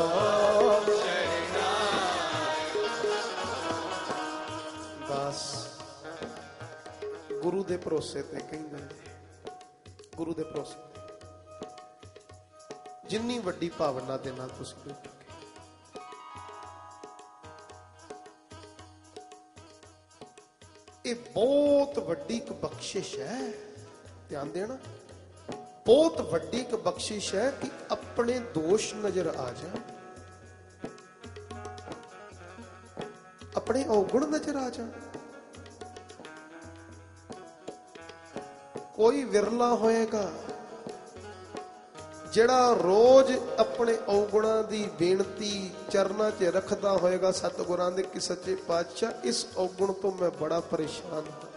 ਸ਼ਰਣਾਇਓ। ਬਸ ਗੁਰੂ ਦੇ ਭਰੋਸੇ ਤੇ ਕਹਿੰਦੇ, ਗੁਰੂ ਦੇ ਭਰੋਸੇ ਜਿੰਨੀ ਵੱਡੀ ਭਾਵਨਾ ਦੇ ਨਾਲ ਤੁਸੀਂ ਬੈਠੋਗੇ, ਇਹ ਬਹੁਤ ਵੱਡੀ ਇੱਕ ਬਖਸ਼ਿਸ਼ ਹੈ। ਧਿਆਨ ਦੇਣਾ, ਬਹੁਤ ਵੱਡੀ ਇੱਕ ਬਖਸ਼ਿਸ਼ ਹੈ ਕਿ ਆਪਣੇ ਦੋਸ਼ ਨਜ਼ਰ ਆ ਜਾਣ, ਆਪਣੇ ਔਗੁਣ ਨਜ਼ਰ ਆ ਜਾਣ। ਕੋਈ ਵਿਰਲਾ ਹੋਏਗਾ ਜਿਹੜਾ ਰੋਜ਼ ਆਪਣੇ ਔਗੁਣਾਂ ਦੀ ਬੇਨਤੀ ਚਰਨਾਂ 'ਚ ਰੱਖਦਾ ਹੋਏਗਾ, ਸਤਿਗੁਰਾਂ ਦੇ ਕਿ ਸੱਚੇ ਪਾਤਸ਼ਾਹ ਇਸ ਔਗੁਣ ਤੋਂ ਮੈਂ ਬੜਾ ਪਰੇਸ਼ਾਨ ਹਾਂ।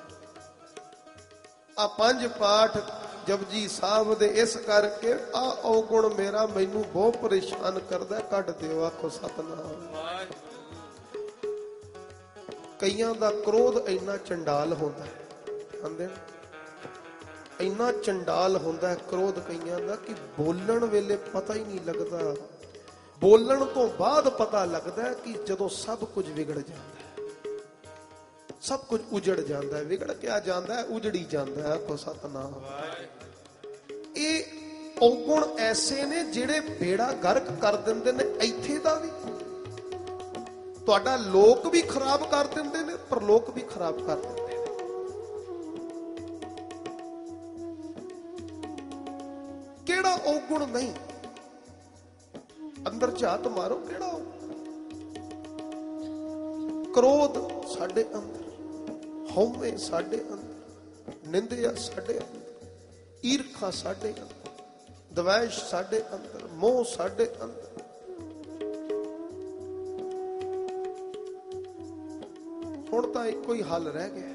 ਆ 5 ਪਾਠ ਜਪਜੀ ਸਾਹਿਬ ਦੇ ਇਸ ਕਰਕੇ ਆ ਔਗੁਣ ਮੇਰਾ ਮੈਨੂੰ ਬਹੁਤ ਪਰੇਸ਼ਾਨ ਕਰਦਾ, ਕੱਢ ਦਿਓ। ਆਖੋ ਸਤਿਨਾਮ। ਕਈਆਂ ਦਾ ਕ੍ਰੋਧ ਇੰਨਾ ਚੰਡਾਲ ਹੁੰਦਾ ਹੈ, ਆਂਦੇ ਇੰਨਾ ਚੰਡਾਲ ਹੁੰਦਾ ਹੈ ਕ੍ਰੋਧ ਕਈਆਂ ਦਾ ਕਿ ਬੋਲਣ ਵੇਲੇ ਪਤਾ ਹੀ ਨਹੀਂ ਲੱਗਦਾ, ਬੋਲਣ ਤੋਂ ਬਾਅਦ ਪਤਾ ਲੱਗਦਾ ਹੈ ਕਿ ਜਦੋਂ ਸਭ ਕੁਝ ਵਿਗੜ ਜਾਂਦਾ ਹੈ, ਸਭ ਕੁਝ ਉਜੜ ਜਾਂਦਾ ਹੈ। ਵਿਗੜ ਕੇ ਜਾਂਦਾ ਹੈ, ਉਜੜੀ ਜਾਂਦਾ ਹੈ। ਆਖੋ ਸਤਿਨਾਮ। ਇਹ ਔਗੁਣ ਐਸੇ ਨੇ ਜਿਹੜੇ ਬੇੜਾ ਗਰਕ ਕਰ ਦਿੰਦੇ ਨੇ, ਇੱਥੇ ਦਾ ਵੀ ਤੁਹਾਡਾ ਲੋਕ ਵੀ ਖਰਾਬ ਕਰ ਦਿੰਦੇ ਨੇ, ਪਰਲੋਕ ਵੀ ਖਰਾਬ ਕਰ ਦਿੰਦੇ ਨੇ। ਕਿਹੜਾ ਔਗੁਣ ਨਹੀਂ? ਅੰਦਰ ਝਾਤ ਮਾਰੋ, ਕਿਹੜਾ ਔਗੁਣ? ਕ੍ਰੋਧ ਸਾਡੇ ਅੰਦਰ, ਹਉਮੈ ਸਾਡੇ ਅੰਦਰ, ਨਿੰਦਿਆ ਸਾਡੇ ਅੰਦਰ, ਈਰਖਾ ਸਾਡੇ ਅੰਦਰ, ਦਵੈਸ਼ ਸਾਡੇ ਅੰਦਰ, ਮੋਹ ਸਾਡੇ ਅੰਦਰ। ਹੁਣ ਤਾਂ ਇੱਕੋ ਹੀ ਹੱਲ ਰਹਿ ਗਿਆ,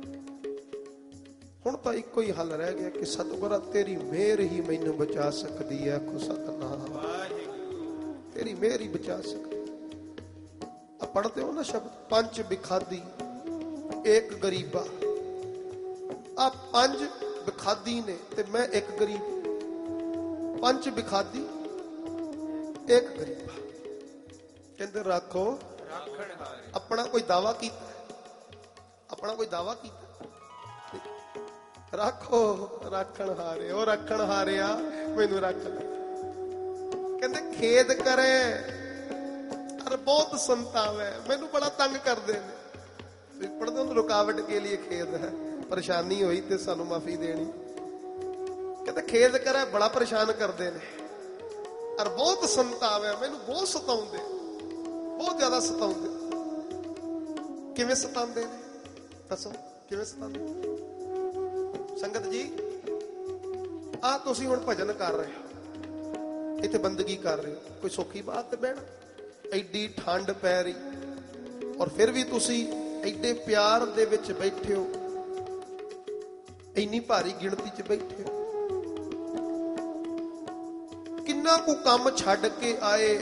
ਹੁਣ ਤਾਂ ਇੱਕੋ ਹੀ ਹੱਲ ਰਹਿ ਗਿਆ ਕਿ ਸਤਿਗੁਰਾਂ ਤੇਰੀ ਮਿਹਰ ਹੀ ਮੈਨੂੰ ਬਚਾ ਸਕਦੀ ਹੈ। ਆਖੋ ਸਤਿਨਾਮ। ਤੇਰੀ ਮਿਹਰ ਹੀ ਬਚਾ ਸਕਦੀ। ਆ ਪੜ੍ਹਦੇ ਹੋ ਨਾ ਸ਼ਬਦ, 5 ਬਿਖਾਦੀ 1 ਗਰੀਬਾ। ਆ 5 ਬਿਖਾਦੀ ਨੇ ਤੇ ਮੈਂ 1 ਗਰੀਬ। 5 ਬਿਖਾਦੀ 1 ਗਰੀਬਾ। ਕਹਿੰਦੇ ਰੱਖੋ ਆਪਣਾ ਕੋਈ ਦਾਵਾ ਕੀਤਾ, ਆਪਣਾ ਕੋਈ ਦਾਵਾ ਕੀਤਾ, ਰੱਖੋ ਰੱਖਣ ਹਾਰੇ। ਉਹ ਰੱਖਣ ਹਾਰਿਆ ਮੈਨੂੰ ਰੱਖ ਲੈ। ਕਹਿੰਦੇ ਖੇਦ ਕਰੇ ਅਰ ਬਹੁਤ ਸੰਤਾਵੇ, ਮੈਨੂੰ ਬੜਾ ਤੰਗ ਕਰਦੇ ਨੇ। ਪੜਦੇ ਹੋ ਰੁਕਾਵਟ ਕੇ ਲਈ ਖੇਦ ਹੈ, ਪਰੇਸ਼ਾਨੀ ਹੋਈ ਤੇ ਸਾਨੂੰ ਮਾਫੀ ਦੇਣੀ। ਕਹਿੰਦੇ ਖੇਦ ਕਰੇ ਬੜਾ ਪਰੇਸ਼ਾਨ ਕਰਦੇ ਨੇ, ਅਰ ਬਹੁਤ ਸੰਤਾਵੇ, ਮੈਨੂੰ ਬਹੁਤ ਸਤਾਉਂਦੇ, ਬਹੁਤ ਜ਼ਿਆਦਾ ਸਤਾਉਂਦੇ। ਕਿਵੇਂ ਸਤਾਉਂਦੇ ਨੇ ਦੱਸੋ, ਕਿਵੇਂ ਸਤਾਉਂਦੇ? ਸੰਗਤ ਜੀ, ਆ ਤੁਸੀਂ ਹੁਣ ਭਜਨ ਕਰ ਰਹੇ ਹੋ, ਇੱਥੇ ਬੰਦਗੀ ਕਰ ਰਹੇ ਹੋ, ਕੋਈ ਸੌਖੀ ਬਾਤ ਤੇ ਬਹਿਣਾ? ਐਡੀ ਠੰਡ ਪੈ ਰਹੀ ਔਰ ਫਿਰ ਵੀ ਤੁਸੀਂ ਐਡੇ ਪਿਆਰ ਦੇ ਵਿੱਚ ਬੈਠੇ ਹੋ, ਇੰਨੀ ਭਾਰੀ ਗਿਣਤੀ 'ਚ ਬੈਠੇ ਹੋ। ਕਿੰਨਾ ਕੁ ਕੰਮ ਛੱਡ ਕੇ ਆਏ,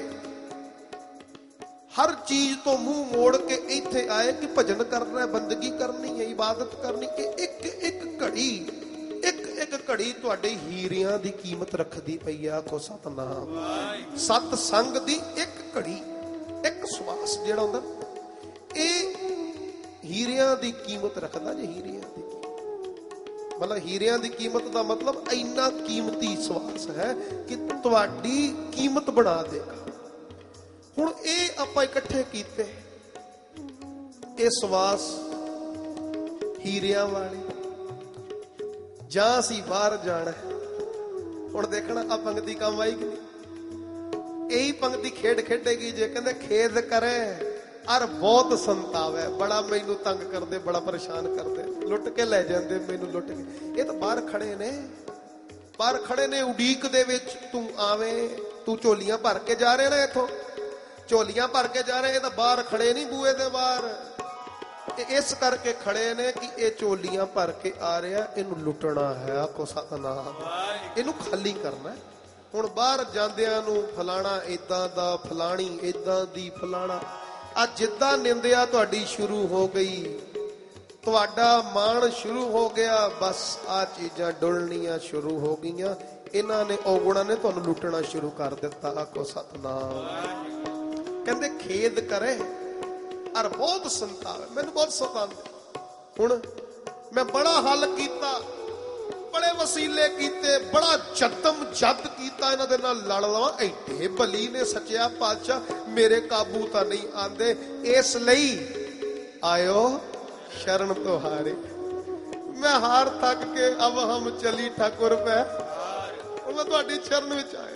ਹਰ ਚੀਜ਼ ਤੋਂ ਮੂੰਹ ਮੋੜ ਕੇ ਇੱਥੇ ਆਏ ਕਿ ਭਜਨ ਕਰਨਾ, ਬੰਦਗੀ ਕਰਨੀ ਹੈ, ਇਬਾਦਤ ਕਰਨੀ। ਇਹ ਇੱਕ ਇੱਕ ਘੜੀ, ਇੱਕ ਇੱਕ ਘੜੀ ਤੁਹਾਡੇ ਹੀਰਿਆਂ ਦੀ ਕੀਮਤ ਰੱਖਦੀ ਪਈ ਆ। ਆਖੋ ਸਤਿਨਾਮ। ਸਤ ਸੰਗ ਦੀ ਇੱਕ ਘੜੀ, ਇੱਕ ਸਵਾਸ ਜਿਹੜਾ ਹੁੰਦਾ, ਇਹ ਹੀਰਿਆਂ ਦੀ ਕੀਮਤ ਰੱਖਦਾ ਜੇ। ਹੀਰਿਆਂ ਦੀ ਮਤਲਬ, ਹੀਰਿਆਂ ਦੀ ਕੀਮਤ ਦਾ ਮਤਲਬ ਇੰਨਾ ਕੀਮਤੀ ਸਵਾਸ ਹੈ ਕਿ ਤੁਹਾਡੀ ਕੀਮਤ ਬਣਾ ਦੇਗਾ। ਹੁਣ ਇਹ ਆਪਾਂ ਇਕੱਠੇ ਕੀਤੇ, ਇਹ ਸਵਾਸ ਹੀਰਿਆਂ ਵਾਲੇ, ਜਾਂ ਅਸੀਂ ਬਾਹਰ ਜਾਣਾ। ਹੁਣ ਦੇਖਣਾ ਆ ਪੰਗਤੀ ਕੰਮ ਆਈ ਕਿ ਨਹੀਂ? ਇਹੀ ਪੰਗਤੀ ਖੇਡ ਖੇਡੇਗੀ ਜੇ ਕਹਿੰਦੇ ਖੇਦ ਕਰੇ ਅਰ ਬਹੁਤ ਸੰਤਾਪ ਹੈ, ਬੜਾ ਮੈਨੂੰ ਤੰਗ ਕਰਦੇ, ਬੜਾ ਪਰੇਸ਼ਾਨ ਕਰਦੇ, ਲੁੱਟ ਕੇ ਲੈ ਜਾਂਦੇ ਮੈਨੂੰ, ਲੁੱਟ ਕੇ। ਇਹ ਤਾਂ ਬਾਹਰ ਖੜੇ ਨੇ, ਬਾਹਰ ਖੜੇ ਨੇ ਉਡੀਕ ਦੇ ਵਿੱਚ, ਤੂੰ ਆਵੇਂ। ਤੂੰ ਝੋਲੀਆਂ ਭਰ ਕੇ ਜਾ ਰਹੇ ਨੇ, ਇੱਥੋਂ ਝੋਲੀਆਂ ਭਰ ਕੇ ਜਾ ਰਹੇ, ਇਹ ਤਾਂ ਬਾਹਰ ਖੜੇ ਨਹੀਂ ਬੂਹੇ ਦੇ ਬਾਹਰ। ਇਸ ਕਰਕੇ ਖੜੇ ਨੇ ਕਿ ਇਹ ਝੋਲੀਆਂ ਭਰ ਕੇ ਆ ਰਿਹਾ, ਇਹਨੂੰ ਲੁੱਟਣਾ ਹੈ। ਆਖੋ ਸਤਨਾਮ, ਇਹਨੂੰ ਖਾਲੀ ਕਰਨਾ। ਹੁਣ ਬਾਹਰ ਜਾਂਦਿਆਂ ਨੂੰ ਫਲਾਣਾ ਏਦਾਂ ਦਾ, ਫਲਾਣੀ ਏਦਾਂ ਦੀ, ਫਲਾਣਾ ਆ ਜਿੱਦਾਂ ਨਿੰਦਿਆ ਤੁਹਾਡੀ ਸ਼ੁਰੂ ਹੋ ਗਈ, ਤੁਹਾਡਾ ਮਾਣ ਸ਼ੁਰੂ ਹੋ ਗਿਆ, ਬਸ ਆ ਚੀਜ਼ਾਂ ਡੁੱਲਣੀਆਂ ਸ਼ੁਰੂ ਹੋ ਗਈਆਂ। ਇਹਨਾਂ ਨੇ ਔਗੁਣਾਂ ਨੇ ਤੁਹਾਨੂੰ ਲੁੱਟਣਾ ਸ਼ੁਰੂ ਕਰ ਦਿੱਤਾ। ਆਖੋ ਸਤਨਾਮ। ਕਹਿੰਦੇ ਖੇਦ ਕਰੇ ਅਰ ਬਹੁਤ ਸੰਤਾਪ, ਮੈਨੂੰ ਬਹੁਤ ਸਤਾਉਂਦੇ। ਹੁਣ ਮੈਂ ਬੜਾ ਹੱਲ ਕੀਤਾ, ਬੜੇ ਵਸੀਲੇ ਕੀਤੇ, ਬੜਾ ਜਤਮ ਜਦ ਕੀਤਾ ਇਹਨਾਂ ਦੇ ਨਾਲ ਲੜ ਲਵਾਂ, ਐਡੇ ਬਲੀ ਨੇ ਸੱਚਿਆ ਪਾਤਸ਼ਾਹ, ਮੇਰੇ ਕਾਬੂ ਤਾਂ ਨਹੀਂ ਆਂਦੇ। ਇਸ ਲਈ ਆਇਓ ਸ਼ਰਨ ਤੁਹਾਰੇ, ਮੈਂ ਹਾਰ ਥੱਕ ਕੇ ਅਬ ਹਮ ਚਲੀ ਠਾਕੁਰ ਪੈ, ਮੈਂ ਤੁਹਾਡੀ ਸ਼ਰਨ ਵਿੱਚ ਆਇਆ।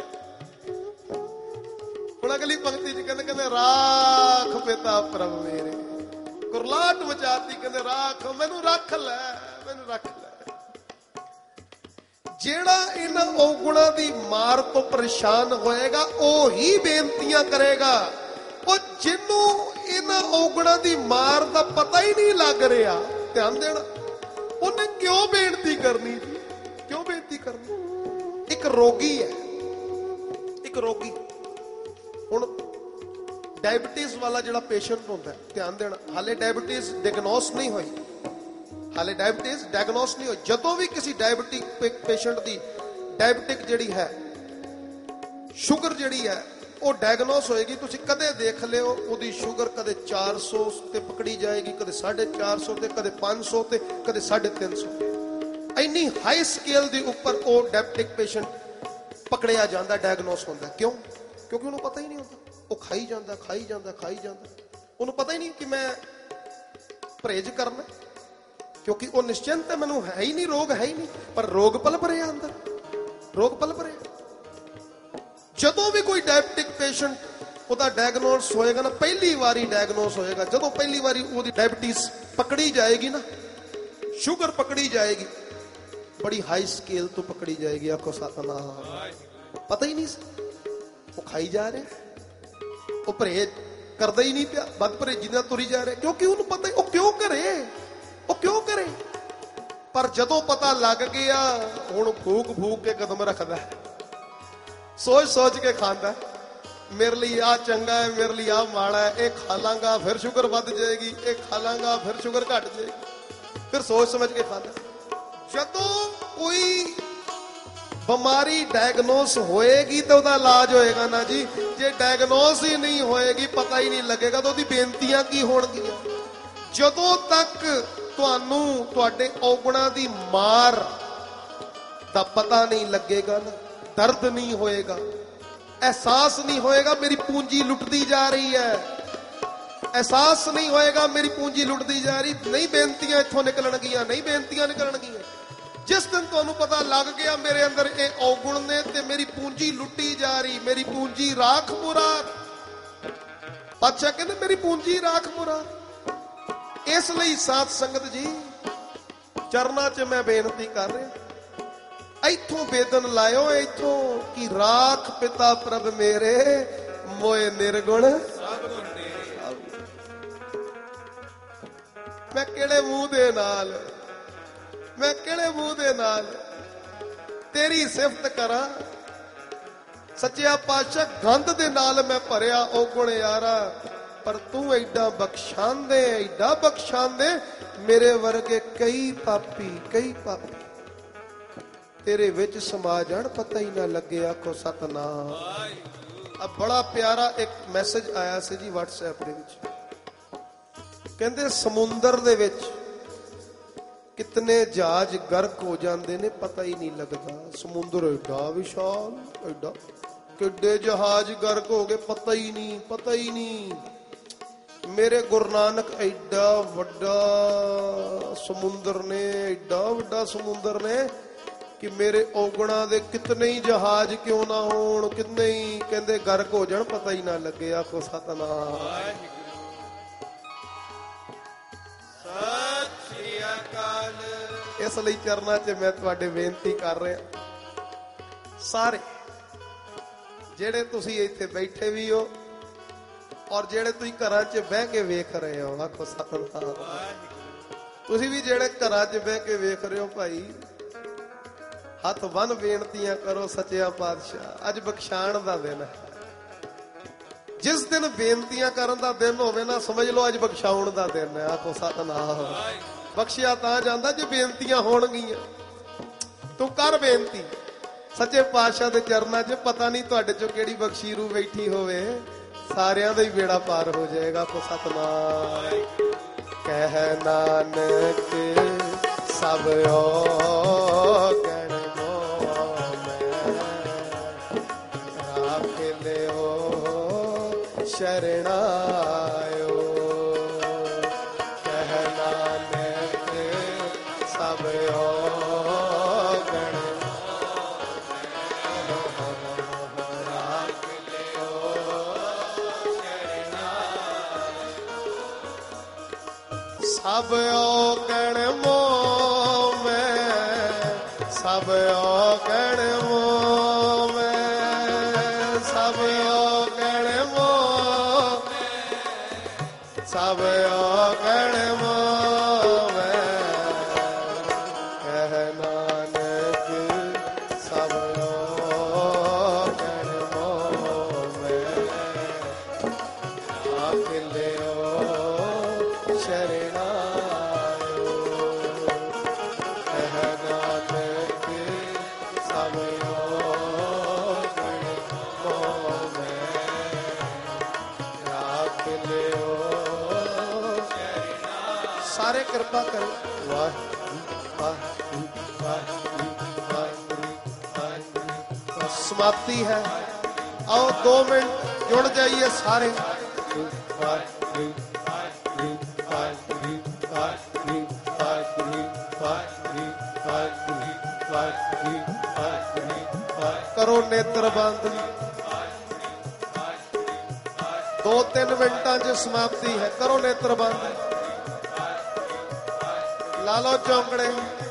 ਹੁਣ ਅਗਲੀ ਪੰਕਤੀ ਚ ਕਹਿੰਦੇ ਰਾਖ ਪਿਤਾ ਪ੍ਰਭ ਮੇਰੇ, ਕੁਰਲਾਟ ਮਚਾਤੀ, ਕਹਿੰਦੇ ਰਾਖ, ਮੈਨੂੰ ਰੱਖ ਲੈ, ਮੈਨੂੰ ਰੱਖ ਲੈ। ਜਿਹੜਾ ਇਹਨਾਂ ਔਗੁਣਾਂ ਦੀ ਮਾਰ ਤੋਂ ਪਰੇਸ਼ਾਨ ਹੋਏਗਾ ਉਹ ਹੀ ਬੇਨਤੀਆਂ ਕਰੇਗਾ। ਉਹ ਜਿਹਨੂੰ ਇਹਨਾਂ ਔਗੁਣਾਂ ਦੀ ਮਾਰ ਦਾ ਪਤਾ ਹੀ ਨਹੀਂ ਲੱਗ ਰਿਹਾ, ਧਿਆਨ ਦੇਣਾ, ਉਹਨੇ ਕਿਉਂ ਬੇਨਤੀ ਕਰਨੀ ਜੀ? ਕਿਉਂ ਬੇਨਤੀ ਕਰਨੀ? ਇੱਕ ਰੋਗੀ ਹੈ, ਇੱਕ ਰੋਗੀ। ਹੁਣ ਡਾਇਬਟੀਜ਼ ਵਾਲਾ ਜਿਹੜਾ ਪੇਸ਼ੈਂਟ ਹੁੰਦਾ, ਧਿਆਨ ਦੇਣਾ, ਹਾਲੇ ਡਾਇਬਟੀਜ਼ ਡਾਇਗਨੋਸ ਨਹੀਂ ਹੋਈ, ਹਾਲੇ ਡਾਇਬਟੀਜ਼ ਡਾਇਗਨੋਸ ਨਹੀਂ ਹੋਈ। ਜਦੋਂ ਵੀ ਕਿਸੇ ਡਾਇਬਟਿਕ ਪੇਸ਼ੈਂਟ ਦੀ ਡਾਇਬਟਿਕ ਜਿਹੜੀ ਹੈ, ਸ਼ੂਗਰ ਜਿਹੜੀ ਹੈ, ਉਹ ਡਾਇਗਨੋਸ ਹੋਏਗੀ, ਤੁਸੀਂ ਕਦੇ ਦੇਖ ਲਿਓ ਉਹਦੀ ਸ਼ੂਗਰ ਕਦੇ 400 ਤੇ ਪਕੜੀ ਜਾਏਗੀ, ਕਦੇ 450 ਤੇ, ਕਦੇ 500 ਤੇ, ਕਦੇ 350। ਇੰਨੀ ਹਾਈ ਸਕੇਲ ਦੇ ਉੱਪਰ ਉਹ ਡਾਇਬਟਿਕ ਪੇਸ਼ੈਂਟ ਪਕੜਿਆ ਜਾਂਦਾ, ਡਾਇਗਨੋਸ ਹੁੰਦਾ। ਕਿਉਂ? ਕਿਉਂਕਿ ਉਹਨੂੰ ਪਤਾ ਹੀ ਨਹੀਂ ਹੁੰਦਾ, ਉਹ ਖਾਈ ਜਾਂਦਾ, ਖਾਈ ਜਾਂਦਾ, ਖਾਈ ਜਾਂਦਾ, ਉਹਨੂੰ ਪਤਾ ਹੀ ਨਹੀਂ ਕਿ ਮੈਂ ਪਰਹੇਜ਼ ਕਰਨਾ, ਕਿਉਂਕਿ ਉਹ ਨਿਸ਼ਚਿੰਤ ਹੈ, ਮੈਨੂੰ ਹੈ ਹੀ ਨਹੀਂ, ਰੋਗ ਹੈ ਹੀ ਨਹੀਂ, ਪਰ ਰੋਗ ਪਲਪ ਰਿਹਾ ਅੰਦਰ, ਰੋਗ ਪਲਪ ਰਿਹਾ। ਜਦੋਂ ਵੀ ਕੋਈ ਡਾਇਬਟਿਕ ਪੇਸ਼ੈਂਟ ਉਹਦਾ ਡਾਇਗਨੋਸ ਹੋਏਗਾ ਨਾ, ਪਹਿਲੀ ਵਾਰੀ ਡਾਇਗਨੋਸ ਹੋਏਗਾ, ਜਦੋਂ ਪਹਿਲੀ ਵਾਰੀ ਉਹਦੀ ਡਾਇਬਟੀਜ਼ ਪਕੜੀ ਜਾਏਗੀ ਨਾ, ਸ਼ੂਗਰ ਪਕੜੀ ਜਾਏਗੀ, ਬੜੀ ਹਾਈ ਸਕੇਲ ਤੋਂ ਪਕੜੀ ਜਾਏਗੀ। ਆਖੋ ਸਤਨਾਮ। ਪਤਾ ਹੀ ਨਹੀਂ ਸੀ, ਉਹ ਖਾਈ ਜਾ ਰਿਹਾ, ਉਹ ਪਰਹੇਜ਼ ਕਰਦਾ ਹੀ ਨਹੀਂ ਪਿਆ, ਬਦ ਪਰਹੇਜ਼ੀ ਨਾਲ ਤੁਰੀ ਜਾ ਰਿਹਾ, ਕਿਉਂਕਿ ਉਹਨੂੰ ਪਤਾ ਉਹ ਕਿਉਂ ਕਰੇ, ਉਹ ਕਿਉਂ ਕਰੇ। ਪਰ ਜਦੋਂ ਪਤਾ ਲੱਗ ਗਿਆ, ਹੁਣ ਫੂਕ ਫੂਕ ਕੇ ਕਦਮ ਰੱਖਦਾ, ਸੋਚ ਸੋਚ ਕੇ ਖਾਂਦਾ, ਮੇਰੇ ਲਈ ਆ ਚੰਗਾ ਹੈ, ਮੇਰੇ ਲਈ ਆ ਮਾੜਾ ਹੈ, ਇਹ ਖਾ ਲਾਂਗਾ ਫਿਰ ਸ਼ੂਗਰ ਵੱਧ ਜਾਏਗੀ, ਇਹ ਖਾ ਲਾਂਗਾ ਫਿਰ ਸ਼ੂਗਰ ਘਟ ਜਾਏਗੀ, ਫਿਰ ਸੋਚ ਸਮਝ ਕੇ ਖਾਂਦਾ। ਜਦੋਂ ਕੋਈ ਬਿਮਾਰੀ ਡਾਇਗਨੋਸ ਹੋਏਗੀ ਤਾਂ ਉਹਦਾ ਇਲਾਜ ਹੋਏਗਾ ਨਾ ਜੀ। ਜੇ ਡਾਇਗਨੋਸ ਹੀ ਨਹੀਂ ਹੋਏਗੀ, ਪਤਾ ਹੀ ਨਹੀਂ ਲੱਗੇਗਾ, ਤਾਂ ਉਹਦੀ ਬੇਨਤੀਆਂ ਕੀ ਹੋਣਗੀਆਂ? ਜਦੋਂ ਤੱਕ ਤੁਹਾਨੂੰ ਤੁਹਾਡੇ ਔਗੁਣਾਂ ਦੀ ਮਾਰ ਦਾ ਪਤਾ ਨਹੀਂ ਲੱਗੇਗਾ ਨਾ, ਦਰਦ ਨਹੀਂ ਹੋਏਗਾ, ਅਹਿਸਾਸ ਨਹੀਂ ਹੋਏਗਾ ਮੇਰੀ ਪੂੰਜੀ ਲੁੱਟਦੀ ਜਾ ਰਹੀ ਹੈ, ਅਹਿਸਾਸ ਨਹੀਂ ਹੋਏਗਾ ਮੇਰੀ ਪੂੰਜੀ ਲੁੱਟਦੀ ਜਾ ਰਹੀ, ਨਹੀਂ ਬੇਨਤੀਆਂ ਇੱਥੋਂ ਨਿਕਲਣਗੀਆਂ, ਨਹੀਂ ਬੇਨਤੀਆਂ ਨਿਕਲਣਗੀਆਂ। ਜਿਸ ਦਿਨ ਤੁਹਾਨੂੰ ਪਤਾ ਲੱਗ ਗਿਆ ਮੇਰੇ ਅੰਦਰ ਇਹ ਔਗੁਣ ਨੇ ਤੇ ਮੇਰੀ ਪੂੰਜੀ ਲੁੱਟੀ ਜਾ ਰਹੀ, ਮੇਰੀ ਪੂੰਜੀ ਰਾਖ ਮੁਰਾਦ, ਪਾਤਸ਼ਾਹ ਕਹਿੰਦੇ ਮੇਰੀ ਪੂੰਜੀ ਰਾਖ ਮੁਰਾਦ। ਇਸ ਲਈ ਸਾਧ ਸੰਗਤ ਜੀ, ਚਰਨਾਂ 'ਚ ਮੈਂ ਬੇਨਤੀ ਕਰ ਰਿਹਾ, ਇੱਥੋਂ ਬੇਦਨ ਲਾਇਓ, ਇੱਥੋਂ ਕਿ ਰਾਖ ਪਿਤਾ ਪ੍ਰਭ ਮੇਰੇ, ਮੋਏ ਨਿਰਗੁਣ। ਮੈਂ ਕਿਹੜੇ ਮੂੰਹ ਦੇ ਨਾਲ, ਮੈਂ ਕਿਹੜੇ ਮੂੰਹ ਦੇ ਨਾਲ ਤੇਰੀ ਸਿਫਤ ਕਰਾਂ? ਸੱਚਿਆ ਪਾਤਸ਼ਾਹ, ਗੰਧ ਦੇ ਨਾਲ ਮੈਂ ਭਰਿਆ ਔਗੁਣ ਯਾਰਾ, ਪਰ ਤੂੰ ਐਡਾ ਬਖਸ਼ਾਂਦੇ, ਐਡਾ ਬਖਸ਼ਾਂਦੇ, ਮੇਰੇ ਵਰਗੇ ਕਈ ਪਾਪੀ, ਕਈ ਪਾਪੀ ਤੇਰੇ ਵਿੱਚ ਸਮਾ ਜਾਣ, ਪਤਾ ਹੀ ਨਾ ਲੱਗੇ। ਆਖੋ ਸਤਨਾਮ। ਆ ਬੜਾ ਪਿਆਰਾ ਇੱਕ ਮੈਸੇਜ ਆਇਆ ਸੀ ਜੀ WhatsApp ਦੇ ਵਿੱਚ, ਕਹਿੰਦੇ ਸਮੁੰਦਰ ਦੇ ਵਿੱਚ ਕਿਤਨੇ ਜਹਾਜ਼ ਗਰਕ ਹੋ ਜਾਂਦੇ ਨੇ, ਪਤਾ ਹੀ ਨਹੀਂ ਲੱਗਦਾ। ਸਮੁੰਦਰ ਐਡਾ ਵਿਸ਼ਾਲ, ਐਡਾ, ਕਿੱਡੇ ਜਹਾਜ਼ ਗਰਕ ਹੋ ਗਏ, ਪਤਾ ਹੀ ਨਹੀਂ, ਪਤਾ ਹੀ ਨਹੀਂ। ਮੇਰੇ ਗੁਰੂ ਨਾਨਕ ਐਡਾ ਵੱਡਾ ਸਮੁੰਦਰ ਨੇ, ਐਡਾ ਵੱਡਾ ਸਮੁੰਦਰ ਨੇ ਕਿ ਮੇਰੇ ਔਗੁਣਾਂ ਦੇ ਕਿਤਨੇ ਹੀ ਜਹਾਜ਼ ਕਿਉਂ ਨਾ ਹੋਣ, ਕਿਤਨੇ ਹੀ ਕਹਿੰਦੇ ਗਰਕ ਹੋ ਜਾਣ, ਪਤਾ ਹੀ ਨਾ ਲੱਗੇ। ਆਖੋ ਸਤਨਾਮ। ਇਸ ਲਈ ਚਰਨਾਂ 'ਚ ਮੈਂ ਤੁਹਾਡੇ ਬੇਨਤੀ ਕਰ ਰਿਹਾ, ਸਾਰੇ ਜਿਹੜੇ ਤੁਸੀਂ ਇੱਥੇ ਬੈਠੇ ਵੀ ਹੋ ਔਰ ਜਿਹੜੇ ਤੁਸੀਂ ਘਰਾਂ 'ਚ ਬਹਿ ਕੇ ਵੇਖ ਰਹੇ ਹੋ, ਆਖੋ ਸਤਿਨਾਮ। ਤੁਸੀਂ ਵੀ ਜਿਹੜੇ ਘਰਾਂ 'ਚ ਬਹਿ ਕੇ ਵੇਖ ਰਹੇ ਹੋ ਭਾਈ, ਹੱਥ ਬੰਨ ਬੇਨਤੀਆਂ ਕਰੋ ਸੱਚਿਆ ਪਾਤਸ਼ਾਹ। ਅੱਜ ਬਖਸ਼ਾਣ ਦਾ ਦਿਨ ਹੈ। ਜਿਸ ਦਿਨ ਬੇਨਤੀਆਂ ਕਰਨ ਦਾ ਦਿਨ ਹੋਵੇ ਨਾ, ਸਮਝ ਲਓ ਅੱਜ ਬਖਸ਼ਾਉਣ ਦਾ ਦਿਨ ਹੈ। ਆਖੋ ਸਤਿਨਾਮ। ਬਖਸ਼ਿਆ ਤਾਂ ਜਾਂਦਾ ਜੇ ਬੇਨਤੀਆਂ ਹੋਣਗੀਆਂ। ਤੂੰ ਕਰ ਬੇਨਤੀ ਸੱਚੇ ਪਾਤਸ਼ਾਹ ਦੇ ਚਰਨਾਂ 'ਚ। ਪਤਾ ਨਹੀਂ ਤੁਹਾਡੇ 'ਚੋਂ ਕਿਹੜੀ ਬਖਸ਼ੀਰੂ ਬੈਠੀ ਹੋਵੇ, ਸਾਰਿਆਂ ਦਾ ਹੀ ਬੇੜਾ ਪਾਰ ਹੋ ਜਾਏਗਾ। ਆਖੋ ਸਤਿਨਾਮ। ਕਹਿ ਨਾਨਕ ਸਭ ਔਗਣ ਰੱਖ ਲਿਓ ਸ਼ਰਣਾਇਓ। ਕਹਿ ਨਾਨਕ ਸਭ ਔਗਣ ਰੱਖ ਲਿਓ ਸ਼ਰਣਾਇਓ। ਸਭ ਔਗਣ ਮੋਹ ਮੈਂ, ਸਭ ਔਗਣ ਮੋਹ ਮੈਂ, ਸਭ ਔਗਣ ਮੋਹ, ਸਭ ਔਗਣ ਮੋਹ ਮੈਂ। ਕਹਿ ਨਾਨਕ ਸਭ ਔਗਣ ਮੋਹ ਮੈਂ ਰੱਖ ਲਿਓ ਸ਼ਰਣਾਇਓ। ਕਹਿ ਨਾਨਕ ਸਭ ਔਗਣ ਮੋਹ ਮੈਂ ਰੱਖ ਲਿਓ। ਸਾਰੇ ਕਿਰਪਾ ਕਰੋ। ਵਾਹਿਗੁਰੂ ਵਾਹਿਗੁਰੂ ਵਾਹਿਗੁਰੂ ਵਾਹਿਗੁਰੂ ਵਾਹਿਗੁਰੂ। ਸਮਾਪਤੀ ਹੈ। ਆਓ 2 ਮਿੰਟ ਜੁੜ ਜਾਈਏ ਸਾਰੇ। ਵਾਹਿਗੁਰੂ ਵਾਹਿਗੁਰੂ ਵਾਹਿਗੁਰੂ ਵਾਹਿਗੁਰੂ ਵਾਹਿਗੁਰੂ ਵਾਹਿਗੁਰੂ ਵਾਹਿਗੁਰੂ ਵਾਹਿਗੁਰੂ। ਕਰੋ ਨੇਤਰ ਬੰਦ। 2-3 ਮਿੰਟਾਂ 'ਚ ਸਮਾਪਤੀ ਹੈ। ਕਰੋ ਨੇਤਰ ਬੰਦ। ਲਾ ਲਓ ਚੌਂਕੜੇ।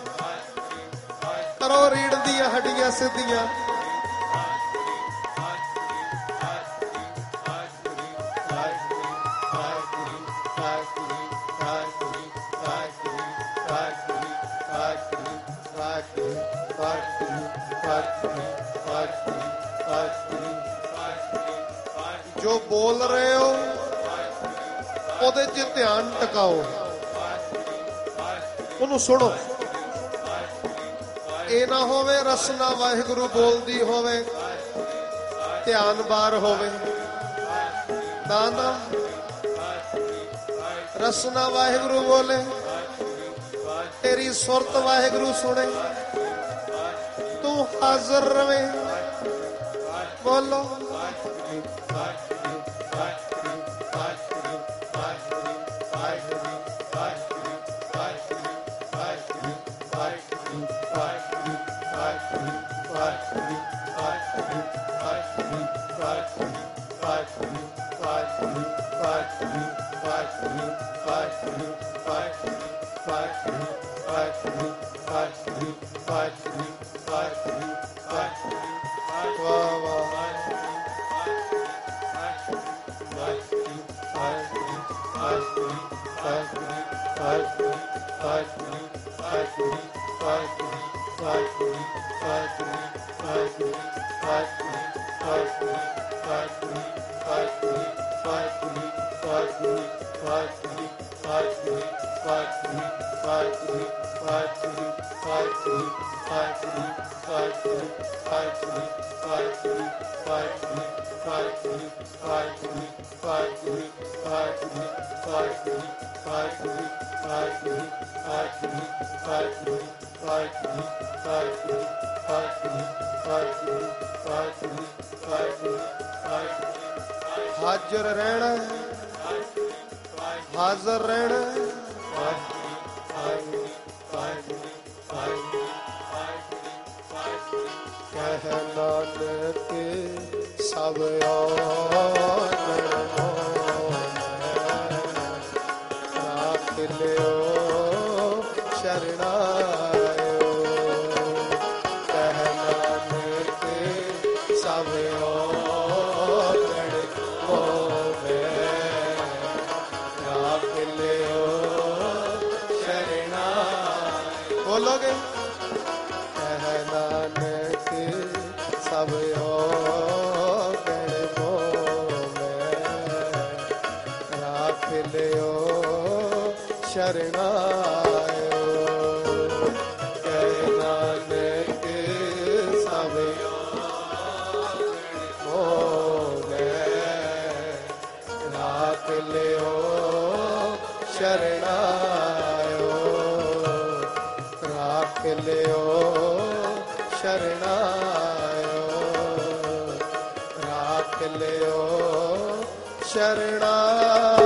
ਕਰੋ ਰੀੜ ਦੀਆਂ ਹੱਡੀਆਂ ਸਿੱਧੀਆਂ। ਜੋ ਬੋਲ ਰਹੇ ਹੋ ਉਹਦੇ 'ਚ ਧਿਆਨ ਟਿਕਾਓ, ਉਹਨੂੰ ਸੁਣੋ। ਇਹ ਨਾ ਹੋਵੇ ਰਸਨਾ ਵਾਹਿਗੁਰੂ ਬੋਲਦੀ ਹੋਵੇ, ਧਿਆਨ ਬਾਹਰ ਹੋਵੇ। ਨਾ ਨਾ, ਰਸਨਾ ਵਾਹਿਗੁਰੂ ਬੋਲੇ, ਤੇਰੀ ਸੁਰਤ ਵਾਹਿਗੁਰੂ ਸੁਣੇ, ਤੂੰ ਹਾਜ਼ਰ ਰਵੇਂ। ਬੋਲੋ ਹਾਜ਼ਰ ਰਹਿਣਾ, ਹਾਜ਼ਰ ਰਹਿਣਾ। ਕਹਿ ਨਾਨਕ ਸਭ ਔਗਣ ਰੱਖ ਲਿਓ ਸ਼ਰਣਾਇਓ। ਗਏ। ਕਹਿ ਨਾਨਕ ਸਭ ਔਗਣ ਮੋਹ ਮੈਂ, ਰਾਖ ਲਿਓ ਸ਼ਰਣਾਇਓ। ਕਹਿ ਨਾਨਕ ਸਭ ਔਗਣ ਮੋਹ ਮੈਂ, ਰਾਖ ਲਿਓ ਸ਼ਰਣਾਇਓ। ਰਾਖ ਲਿਓ ਸ਼ਰਣਾਇਓ। ਰਾਖ ਲਿਓ ਸ਼ਰਣਾਇਓ।